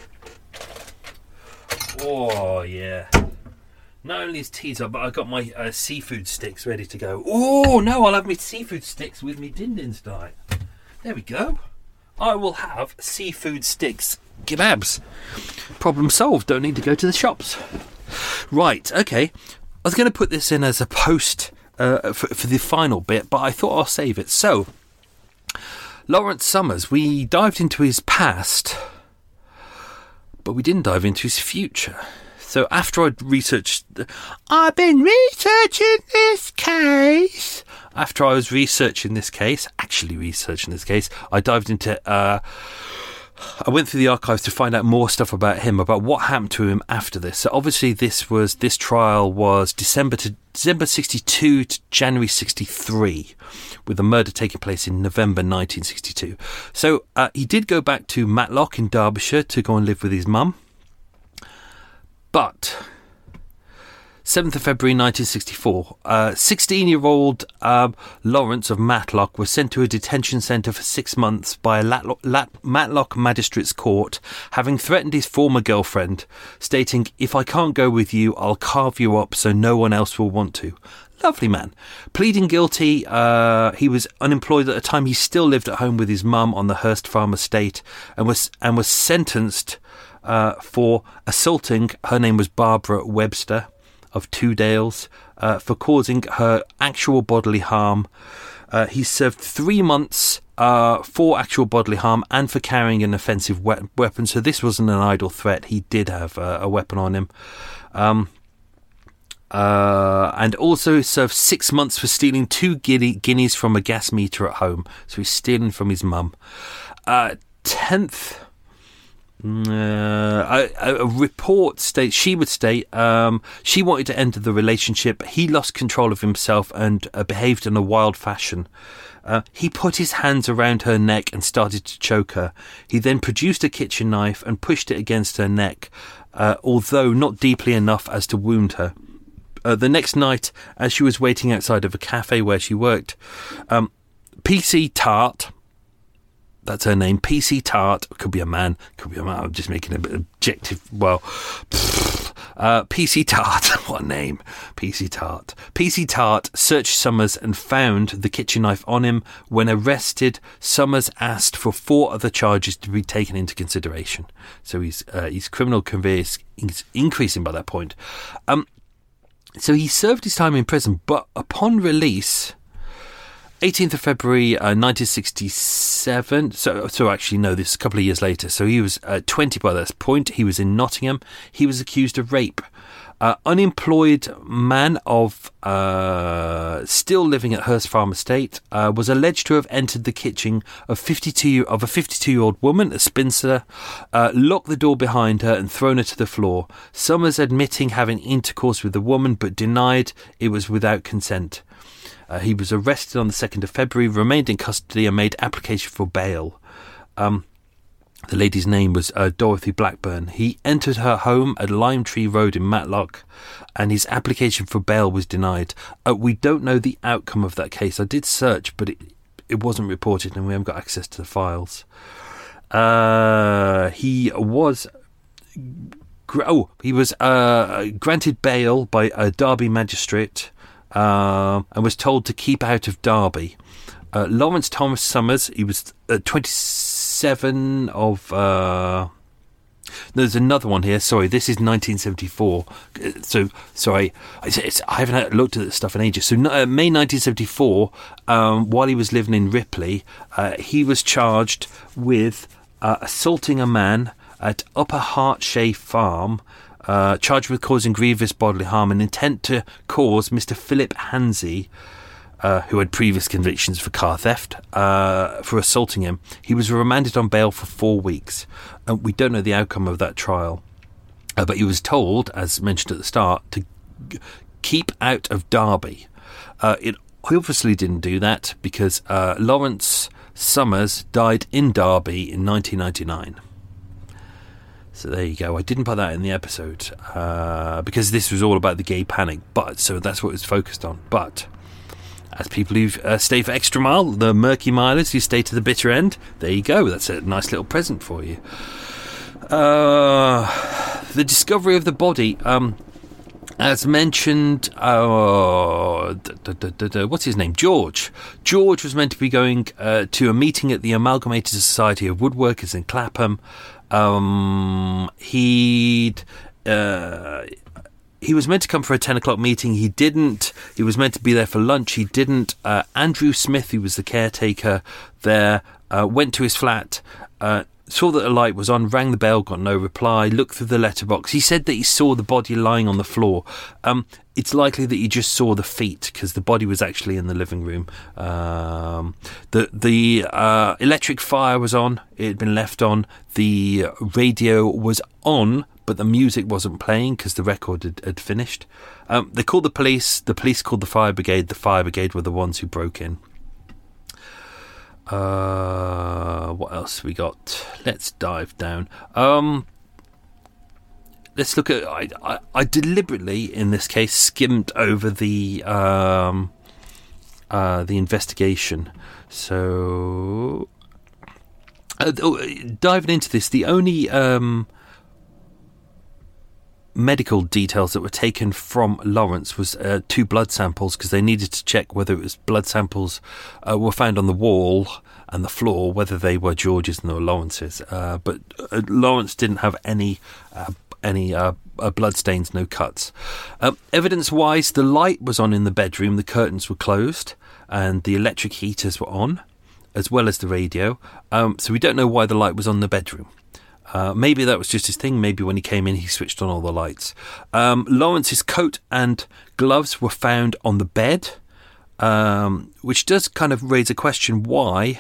Oh, yeah. Not only is tea's up, but I've got my uh, seafood sticks ready to go. Oh, no, I'll have my seafood sticks with me din-dins tonight. There we go. I will have seafood sticks kebabs. Problem solved. Don't need to go to the shops. Right, okay. I was going to put this in as a post uh, for, for the final bit, but I thought I'll save it. So, Lawrence Summers, we dived into his past, but we didn't dive into his future. So after I'd researched... I've been researching this case. After I was researching this case, actually researching this case, I dived into... Uh, I went through the archives to find out more stuff about him, about what happened to him after this. So obviously this was this trial was December to December sixty-two to January sixty-three, with the murder taking place in November nineteen sixty-two. So uh, he did go back to Matlock in Derbyshire to go and live with his mum. But seventh of February nineteen sixty-four, uh, sixteen-year-old um, Lawrence of Matlock was sent to a detention centre for six months by a Latlock, Lat, Matlock Magistrates Court, having threatened his former girlfriend, stating, "If I can't go with you, I'll carve you up so no one else will want to." Lovely man. Pleading guilty, uh, he was unemployed at the time. He still lived at home with his mum on the Hurst Farm estate, and was and was sentenced uh, for assaulting. Her name was Barbara Webster of Two Dales, uh, for causing her actual bodily harm. Uh, he served three months uh, for actual bodily harm and for carrying an offensive we- weapon. So this wasn't an idle threat. He did have uh, a weapon on him. Um, uh, and also served six months for stealing two guinea- guineas from a gas meter at home. So he's stealing from his mum. Uh, tenth... Uh, a, a report states she would state um, she wanted to end the relationship. He lost control of himself and uh, behaved in a wild fashion. Uh, he put his hands around her neck and started to choke her. He then produced a kitchen knife and pushed it against her neck, uh, although not deeply enough as to wound her. Uh, the next night, as she was waiting outside of a cafe where she worked, um, P C Tart, that's her name, P C Tart, could be a man, could be a man, I'm just making a bit objective, well, uh, P C Tart, what a name, P C Tart. P C Tart searched Summers and found the kitchen knife on him. When arrested, Summers asked for four other charges to be taken into consideration. So his, uh, his criminal career is increasing by that point. Um, so he served his time in prison, but upon release... eighteenth of February uh, nineteen sixty-seven, so so actually no, this is a couple of years later, so he was uh, twenty by this point. He was in Nottingham. He was accused of rape. Uh, unemployed man of uh, still living at Hurst Farm Estate uh, was alleged to have entered the kitchen of fifty-two of a fifty-two-year-old woman, a spinster, uh, locked the door behind her and thrown her to the floor. Summers admitting having intercourse with the woman, but denied it was without consent. Uh, he was arrested on the second of February, remained in custody and made application for bail. Um, the lady's name was uh, Dorothy Blackburn. He entered her home at Lime Tree Road in Matlock, and his application for bail was denied. Uh, we don't know the outcome of that case. I did search, but it, it wasn't reported, and we haven't got access to the files. Uh, he was... Oh, he was uh, granted bail by a Derby magistrate, Uh, and was told to keep out of Derby. Uh, Lawrence Thomas Summers, he was uh, twenty-seven of... Uh, there's another one here, sorry, this is nineteen seventy-four. So, sorry, it's, it's, I haven't looked at this stuff in ages. So, uh, May nineteen seventy-four, um, while he was living in Ripley, uh, he was charged with uh, assaulting a man at Upper Hartshay Farm, Uh, charged with causing grievous bodily harm and intent to cause Mister Philip Hansey, uh, who had previous convictions for car theft, uh, for assaulting him. He was remanded on bail for four weeks. Uh, we don't know the outcome of that trial. Uh, but he was told, as mentioned at the start, to g- keep out of Derby. Uh, it obviously didn't do that because uh, Lawrence Summers died in Derby in nineteen ninety-nine. So there you go. I didn't put that in the episode uh, because this was all about the gay panic. But so that's what it was focused on. But as people who uh, stay for extra mile, the murky milers who stay to the bitter end, there you go. That's a nice little present for you. Uh, the discovery of the body, um, as mentioned. Uh, da, da, da, da, what's his name? George. George was meant to be going uh, to a meeting at the Amalgamated Society of Woodworkers in Clapham. Um, he'd, uh, he was meant to come for a ten o'clock meeting. He didn't. He was meant to be there for lunch. He didn't. Uh, Andrew Smith, who was the caretaker there, uh, went to his flat, uh, saw that the light was on, rang the bell, got no reply, looked through the letterbox. He said that he saw the body lying on the floor. Um, it's likely that he just saw the feet because the body was actually in the living room. Um, the the uh, electric fire was on. It had been left on. The radio was on, but the music wasn't playing because the record had, had finished. Um, they called the police. The police called the fire brigade. The fire brigade were the ones who broke in. Uh, what else we got? Let's dive down. Um, let's look at. I, I, I deliberately, in this case, skimmed over the um, uh, the investigation. So, uh, diving into this, the only um, medical details that were taken from Lawrence was uh, two blood samples because they needed to check whether it was blood samples uh, were found on the wall and the floor, whether they were George's and or Lawrence's. Uh, but uh, Lawrence didn't have any uh, any uh, uh, blood stains, no cuts. Um, evidence-wise, the light was on in the bedroom, the curtains were closed, and the electric heaters were on, as well as the radio. Um, so we don't know why the light was on in the bedroom. Uh, maybe that was just his thing. Maybe when he came in, he switched on all the lights. Um, Lawrence's coat and gloves were found on the bed, um, which does kind of raise a question: why?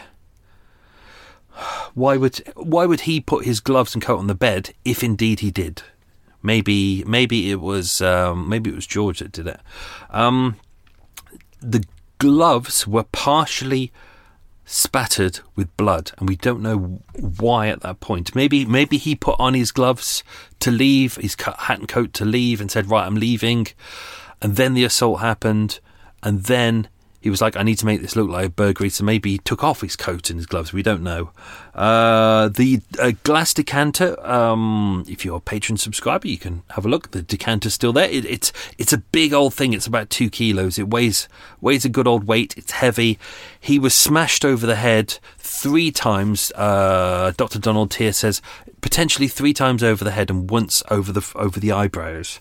Why would why would he put his gloves and coat on the bed if indeed he did? Maybe maybe it was um, maybe it was George that did it. Um, the gloves were partially spattered with blood, and we don't know why at that point. Maybe maybe he put on his gloves to leave, his hat and coat to leave, and said, right, I'm leaving, and then the assault happened, and then he was like, I need to make this look like a burglary, so maybe he took off his coat and his gloves. We don't know. Uh, the uh, glass decanter, um, if you're a patron subscriber, you can have a look. The decanter's still there. It, it's it's a big old thing. It's about two kilos. It weighs weighs a good old weight. It's heavy. He was smashed over the head three times. Uh, Doctor Donald Tier says potentially three times over the head and once over the over the eyebrows.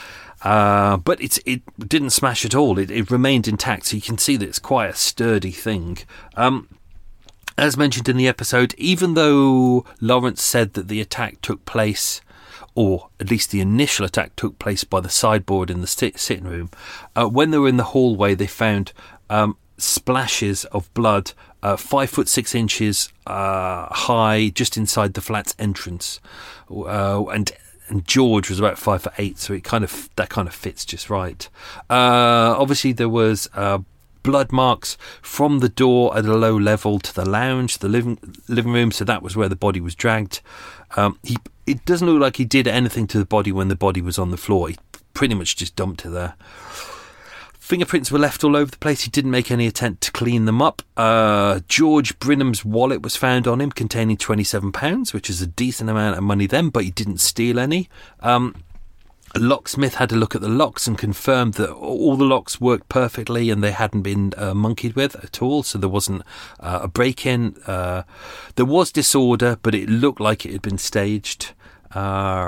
Uh, but it's, it didn't smash at all. It, it remained intact, so you can see that it's quite a sturdy thing. Um, as mentioned in the episode, even though Lawrence said that the attack took place, or at least the initial attack took place by the sideboard in the sit- sitting room, uh, when they were in the hallway, they found um, splashes of blood, uh, five foot six inches uh, high, just inside the flat's entrance, uh, and. And George was about five foot eight, so it kind of that kind of fits just right. Uh, obviously, there was uh, blood marks from the door at a low level to the lounge, the living living room. So that was where the body was dragged. Um, he it doesn't look like he did anything to the body when the body was on the floor. He pretty much just dumped it there. Fingerprints were left all over the place. He didn't make any attempt to clean them up. Uh, George Brinham's wallet was found on him containing twenty-seven pounds, which is a decent amount of money then, but he didn't steal any. Um, a locksmith had a look at the locks and confirmed that all the locks worked perfectly and they hadn't been uh, monkeyed with at all, so there wasn't uh, a break-in. Uh, there was disorder, but it looked like it had been staged. Uh,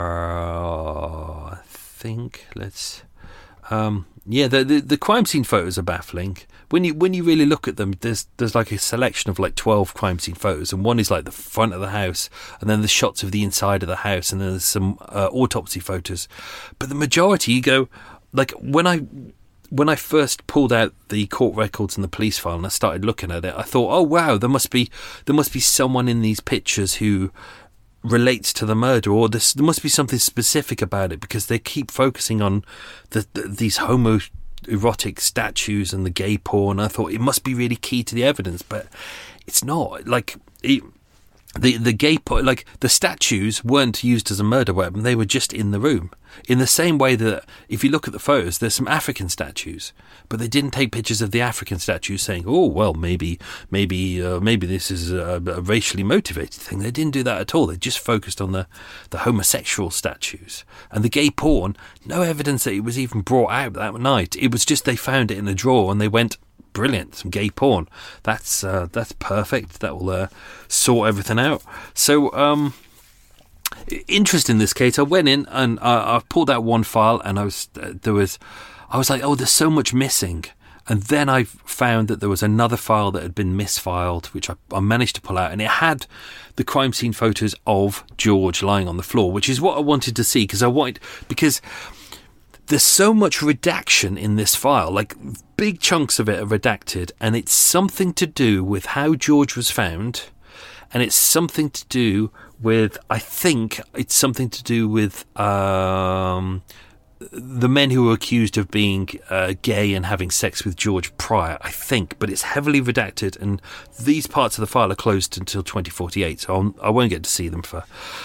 I think, let's... Um, yeah, the, the the crime scene photos are baffling. When you when you really look at them, there's there's like a selection of like twelve crime scene photos, and one is like the front of the house, and then the shots of the inside of the house, and then there's some uh, autopsy photos. But the majority, you go like when I when I first pulled out the court records and the police file, and I started looking at it, I thought, oh wow, there must be there must be someone in these pictures who relates to the murder, or this, there must be something specific about it, because they keep focusing on the, the, these homoerotic statues and the gay porn. I thought it must be really key to the evidence, but it's not. Like it, the the gay porn, like the statues weren't used as a murder weapon; they were just in the room. In the same way that if you look at the photos, there's some African statues, but they didn't take pictures of the African statues saying, "Oh, well, maybe, maybe, uh, maybe this is a, a racially motivated thing." They didn't do that at all. They just focused on the, the homosexual statues and the gay porn. No evidence that it was even brought out that night. It was just they found it in a drawer and they went, "Brilliant, some gay porn. That's uh, that's perfect. That will uh, sort everything out." So, um. Interest in this case, I went in and I, I pulled out one file, and I was uh, there was, I was like, oh, there's so much missing, and then I found that there was another file that had been misfiled, which I, I managed to pull out, and it had the crime scene photos of George lying on the floor, which is what I wanted to see, because I wanted because there's so much redaction in this file, like big chunks of it are redacted, and it's something to do with how George was found. And it's something to do with, I think it's something to do with um, the men who were accused of being uh, gay and having sex with George prior, I think. But it's heavily redacted, and these parts of the file are closed until twenty forty-eight, so I'll, I won't get to see them for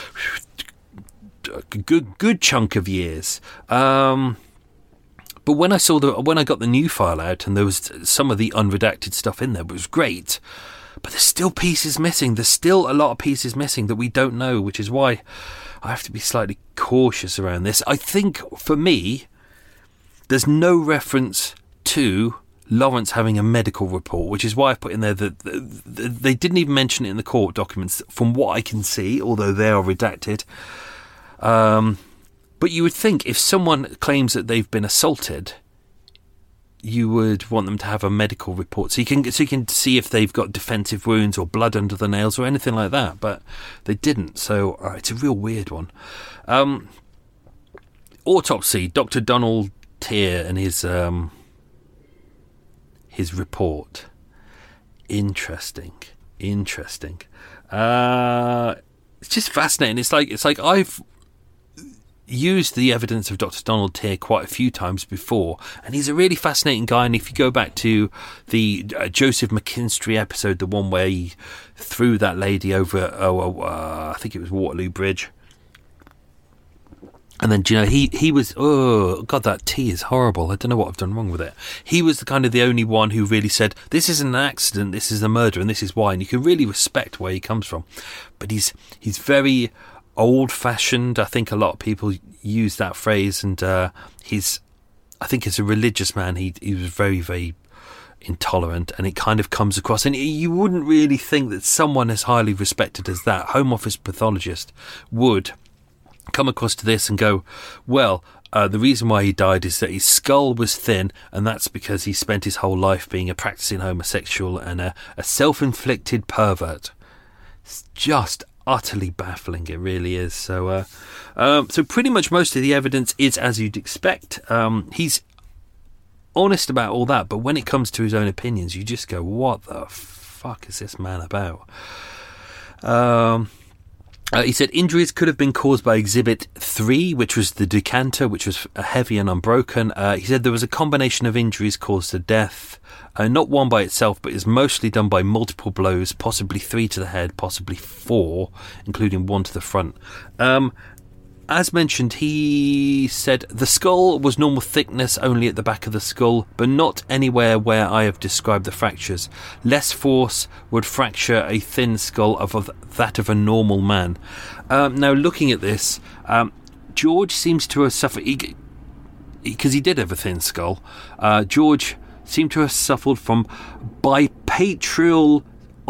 a good, good chunk of years. Um... But when I saw the when I got the new file out, and there was some of the unredacted stuff in there, it was great. But there's still pieces missing. There's still a lot of pieces missing that we don't know, which is why I have to be slightly cautious around this. I think, for me, there's no reference to Lawrence having a medical report, which is why I've put in there that they didn't even mention it in the court documents, from what I can see, although they are redacted. Um, But you would think if someone claims that they've been assaulted, you would want them to have a medical report, so you can so you can see if they've got defensive wounds or blood under the nails or anything like that. But they didn't, so uh, it's a real weird one. Um, autopsy, Doctor Donald Tier and his um, his report. Interesting, interesting. Uh, it's just fascinating. It's like it's like I've used the evidence of Doctor Donald Tier quite a few times before, and he's a really fascinating guy. And if you go back to the uh, Joseph McKinstry episode, the one where he threw that lady over, oh, uh, I think it was Waterloo Bridge, and then, do you know, he, he was, oh, God, that tea is horrible. I don't know what I've done wrong with it. He was the kind of the only one who really said, this isn't an accident, this is a murder, and this is why. And you can really respect where he comes from. But he's he's very old-fashioned. I think a lot of people use that phrase. And uh, he's, I think as a religious man, he, he was very, very intolerant. And it kind of comes across. And you wouldn't really think that someone as highly respected as that, Home Office pathologist, would come across to this and go, well, uh, the reason why he died is that his skull was thin, and that's because he spent his whole life being a practicing homosexual and a, a self-inflicted pervert. It's just utterly baffling, it really is. So uh, um, so pretty much most of the evidence is as you'd expect. Um, he's honest about all that, but when it comes to his own opinions, you just go, what the fuck is this man about? Um... Uh, he said injuries could have been caused by Exhibit three, which was the decanter, which was heavy and unbroken. Uh, he said there was a combination of injuries caused to death, uh, not one by itself, but is mostly done by multiple blows, possibly three to the head, possibly four, including one to the front. Um, as mentioned, he said the skull was normal thickness only at the back of the skull, but not anywhere where I have described the fractures. Less force would fracture a thin skull of that of a normal man. Um, now, looking at this, um, George seems to have suffered, because he, he, he did have a thin skull. Uh, George seemed to have suffered from bipatrial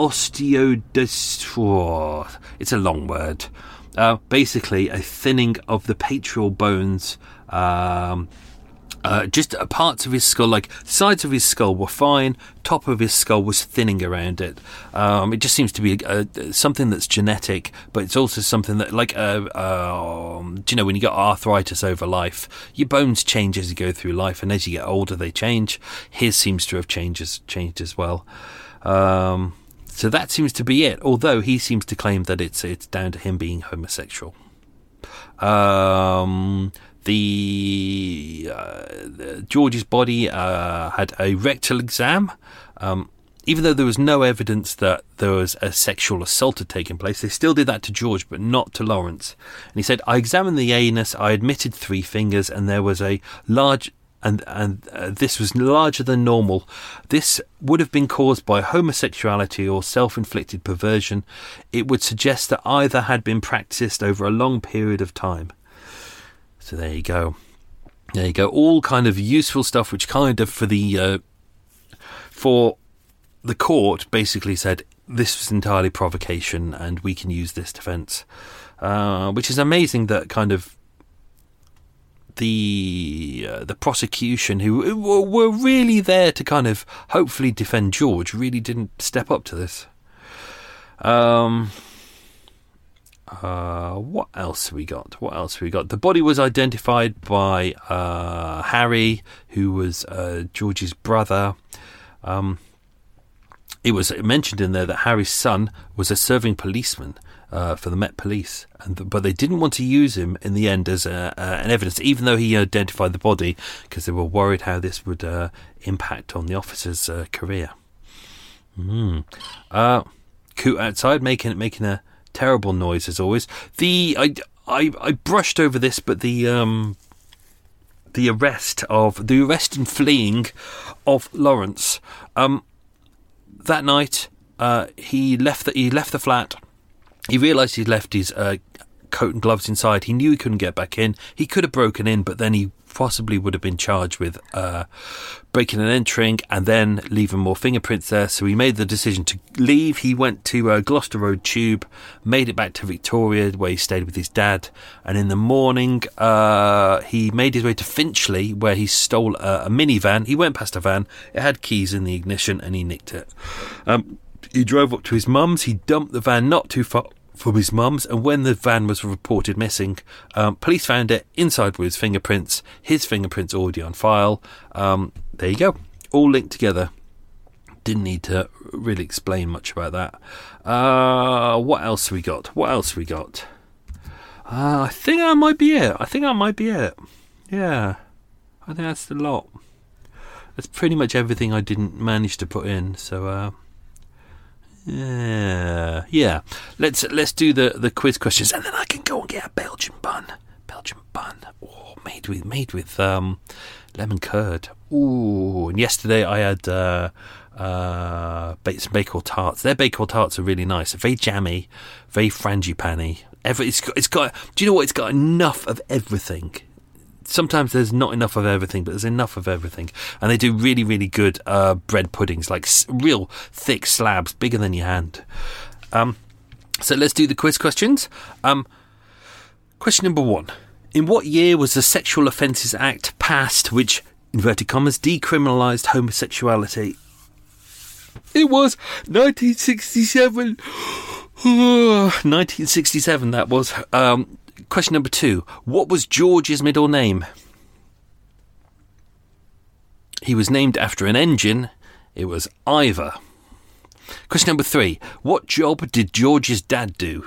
osteodystrophy. It's a long word. Uh, basically, a thinning of the patrial bones. Um, uh, just uh, parts of his skull, like sides of his skull were fine, top of his skull was thinning around it. Um, it just seems to be uh, something that's genetic, but it's also something that, like, uh, uh, do you know, when you got arthritis over life, your bones change as you go through life, and as you get older, they change. His seems to have changed as, changed as well. Um... So that seems to be it, although he seems to claim that it's it's down to him being homosexual. Um, the, uh, the George's body uh, had a rectal exam. Um, even though there was no evidence that there was a sexual assault had taken place, they still did that to George, but not to Lawrence. And he said, I examined the anus, I admitted three fingers, and there was a large... and and uh, this was larger than normal. This would have been caused by homosexuality or self-inflicted perversion. It would suggest that either had been practiced over a long period of time. So there you go. There you go. All kind of useful stuff, which kind of for the uh, for the court basically said this was entirely provocation, and we can use this defence, uh, which is amazing that kind of. The uh, the prosecution, who were really there to kind of hopefully defend George, really didn't step up to this. Um, uh, what else have we got? What else have we got? The body was identified by uh, Harry, who was uh, George's brother. Um, it was mentioned in there that Harry's son was a serving policeman Uh, for the Met Police, and the, but they didn't want to use him in the end as a, uh, an evidence, even though he identified the body, because they were worried how this would uh, impact on the officer's uh, career. Mm. Uh, Coot outside, making making a terrible noise as always. The I, I, I brushed over this, but the um, the arrest of the arrest and fleeing of Lawrence. Um, that night, uh, he left the he left the flat. He realised he'd left his uh, coat and gloves inside. He knew he couldn't get back in. He could have broken in, but then he possibly would have been charged with uh, breaking and entering and then leaving more fingerprints there. So he made the decision to leave. He went to uh, Gloucester Road Tube, made it back to Victoria, where he stayed with his dad. And in the morning, uh, he made his way to Finchley, where he stole a, a minivan. He went past a van. It had keys in the ignition, and he nicked it. Um, he drove up to his mum's. He dumped the van not too far from his mum's, and when the van was reported missing, um, police found it inside with his fingerprints, his fingerprints already on file. Um, there you go, all linked together. Didn't need to really explain much about that. Uh, what else we got? What else we got? Uh, I think that might be it. I think that might be it. Yeah, I think that's the lot. That's pretty much everything I didn't manage to put in. So, uh, Yeah, yeah. Let's let's do the, the quiz questions, and then I can go and get a Belgian bun. Belgian bun, oh, made with made with um, lemon curd. Ooh, and yesterday I had uh, uh, some Bakewell tarts. Their Bakewell tarts are really nice. Very jammy, very frangipani. Every it's got, it's got. Do you know what? It's got enough of everything. Sometimes there's not enough of everything, but there's enough of everything. And they do really, really good uh, bread puddings, like s- real thick slabs, bigger than your hand. Um, so let's do the quiz questions. Um, question number one. In what year was the Sexual Offences Act passed, which, inverted commas, decriminalised homosexuality? It was nineteen sixty-seven. nineteen sixty-seven, that was. Um... Question number two. What was George's middle name? He was named after an engine. It was Ivor. Question number three. What job did George's dad do?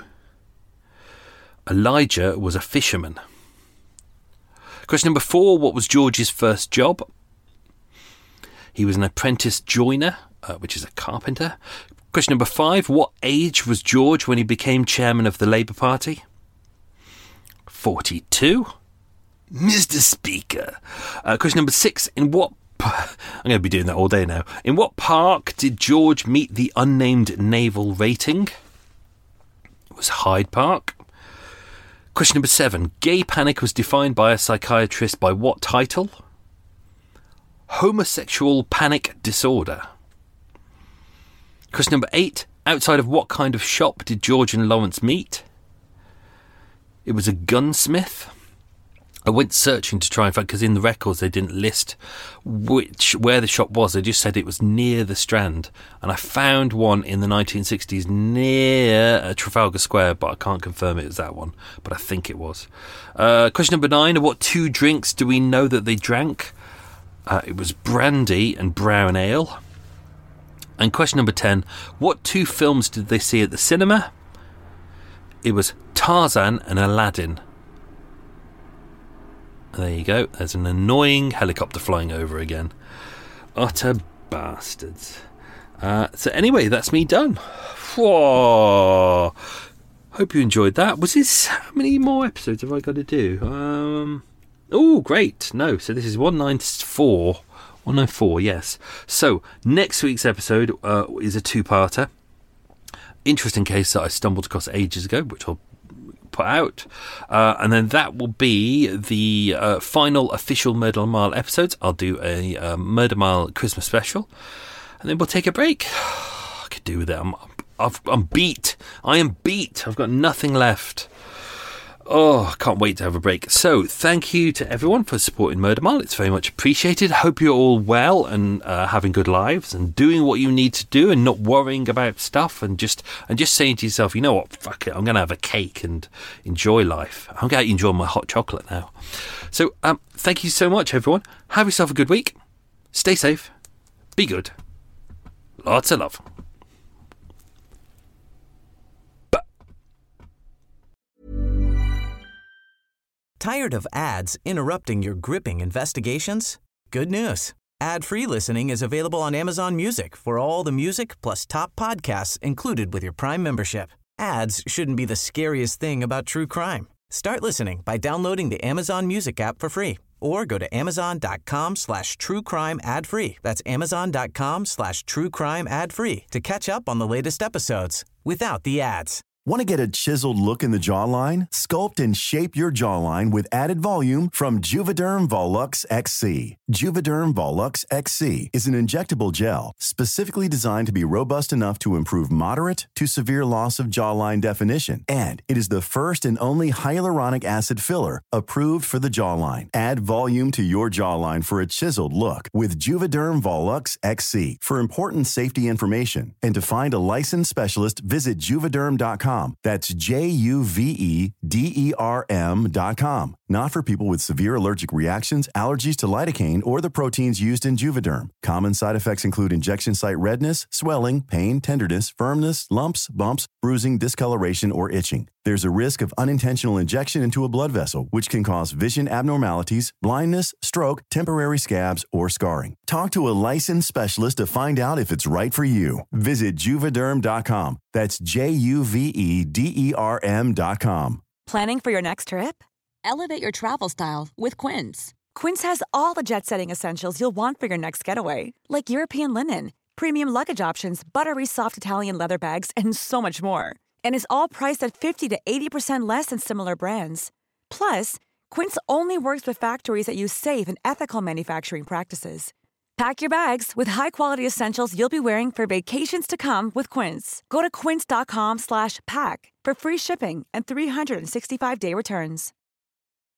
Elijah was a fisherman. Question number four. What was George's first job? He was an apprentice joiner, uh, which is a carpenter. Question number five. What age was George when he became chairman of the Labour Party? forty-two. Mister Speaker. Uh, question number six. In what... I'm going to be doing that all day now. In what park did George meet the unnamed naval rating? It was Hyde Park. Question number seven. Gay panic was defined by a psychiatrist by what title? Homosexual panic disorder. Question number eight. Outside of what kind of shop did George and Lawrence meet? It was a gunsmith. I went searching to try and find, because in the records they didn't list which where the shop was. They just said it was near the Strand. And I found one in the nineteen sixties near uh, Trafalgar Square, but I can't confirm it was that one. But I think it was. Uh, question number nine. What two drinks do we know that they drank? Uh, it was brandy and brown ale. And question number ten. What two films did they see at the cinema? It was Tarzan and Aladdin. There you go. There's an annoying helicopter flying over again. Utter bastards. Uh, so anyway, that's me done. Whoa. Hope you enjoyed that. Was this... How many more episodes have I got to do? Um, oh, great. No, so this is one ninety-four. one ninety-four, yes. So, next week's episode uh, is a two-parter. Interesting case that I stumbled across ages ago, which I'll put out. Uh, and then that will be the uh, final official Murder Mile episodes. I'll do a uh, Murder Mile Christmas special. And then we'll take a break. I could do with it. I'm, I've, I'm beat. I am beat. I've got nothing left. Oh, I can't wait to have a break. So, thank you to everyone for supporting Murder Mile. It's very much appreciated. Hope you're all well and uh, having good lives and doing what you need to do and not worrying about stuff and just and just saying to yourself, you know what, fuck it, I'm going to have a cake and enjoy life. I'm going to enjoy my hot chocolate now. So, um, thank you so much, everyone. Have yourself a good week. Stay safe. Be good. Lots of love. Tired of ads interrupting your gripping investigations? Good news. Ad-free listening is available on Amazon Music for all the music plus top podcasts included with your Prime membership. Ads shouldn't be the scariest thing about true crime. Start listening by downloading the Amazon Music app for free or go to amazon.com slash true crime ad free. That's amazon.com slash true crime ad free to catch up on the latest episodes without the ads. Want to get a chiseled look in the jawline? Sculpt and shape your jawline with added volume from Juvederm Volux X C. Juvederm Volux X C is an injectable gel specifically designed to be robust enough to improve moderate to severe loss of jawline definition. And it is the first and only hyaluronic acid filler approved for the jawline. Add volume to your jawline for a chiseled look with Juvederm Volux X C. For important safety information and to find a licensed specialist, visit juvederm dot com. That's J U V E D E R M dot com. Not for people with severe allergic reactions, allergies to lidocaine, or the proteins used in Juvederm. Common side effects include injection site redness, swelling, pain, tenderness, firmness, lumps, bumps, bruising, discoloration, or itching. There's a risk of unintentional injection into a blood vessel, which can cause vision abnormalities, blindness, stroke, temporary scabs, or scarring. Talk to a licensed specialist to find out if it's right for you. Visit juvederm dot com. That's J U V E D E R M dot com. Planning for your next trip? Elevate your travel style with Quince. Quince has all the jet-setting essentials you'll want for your next getaway, like European linen, premium luggage options, buttery soft Italian leather bags, and so much more. And is all priced at fifty to eighty percent less than similar brands. Plus, Quince only works with factories that use safe and ethical manufacturing practices. Pack your bags with high-quality essentials you'll be wearing for vacations to come with Quince. Go to quince dot com slash pack for free shipping and three sixty-five day returns.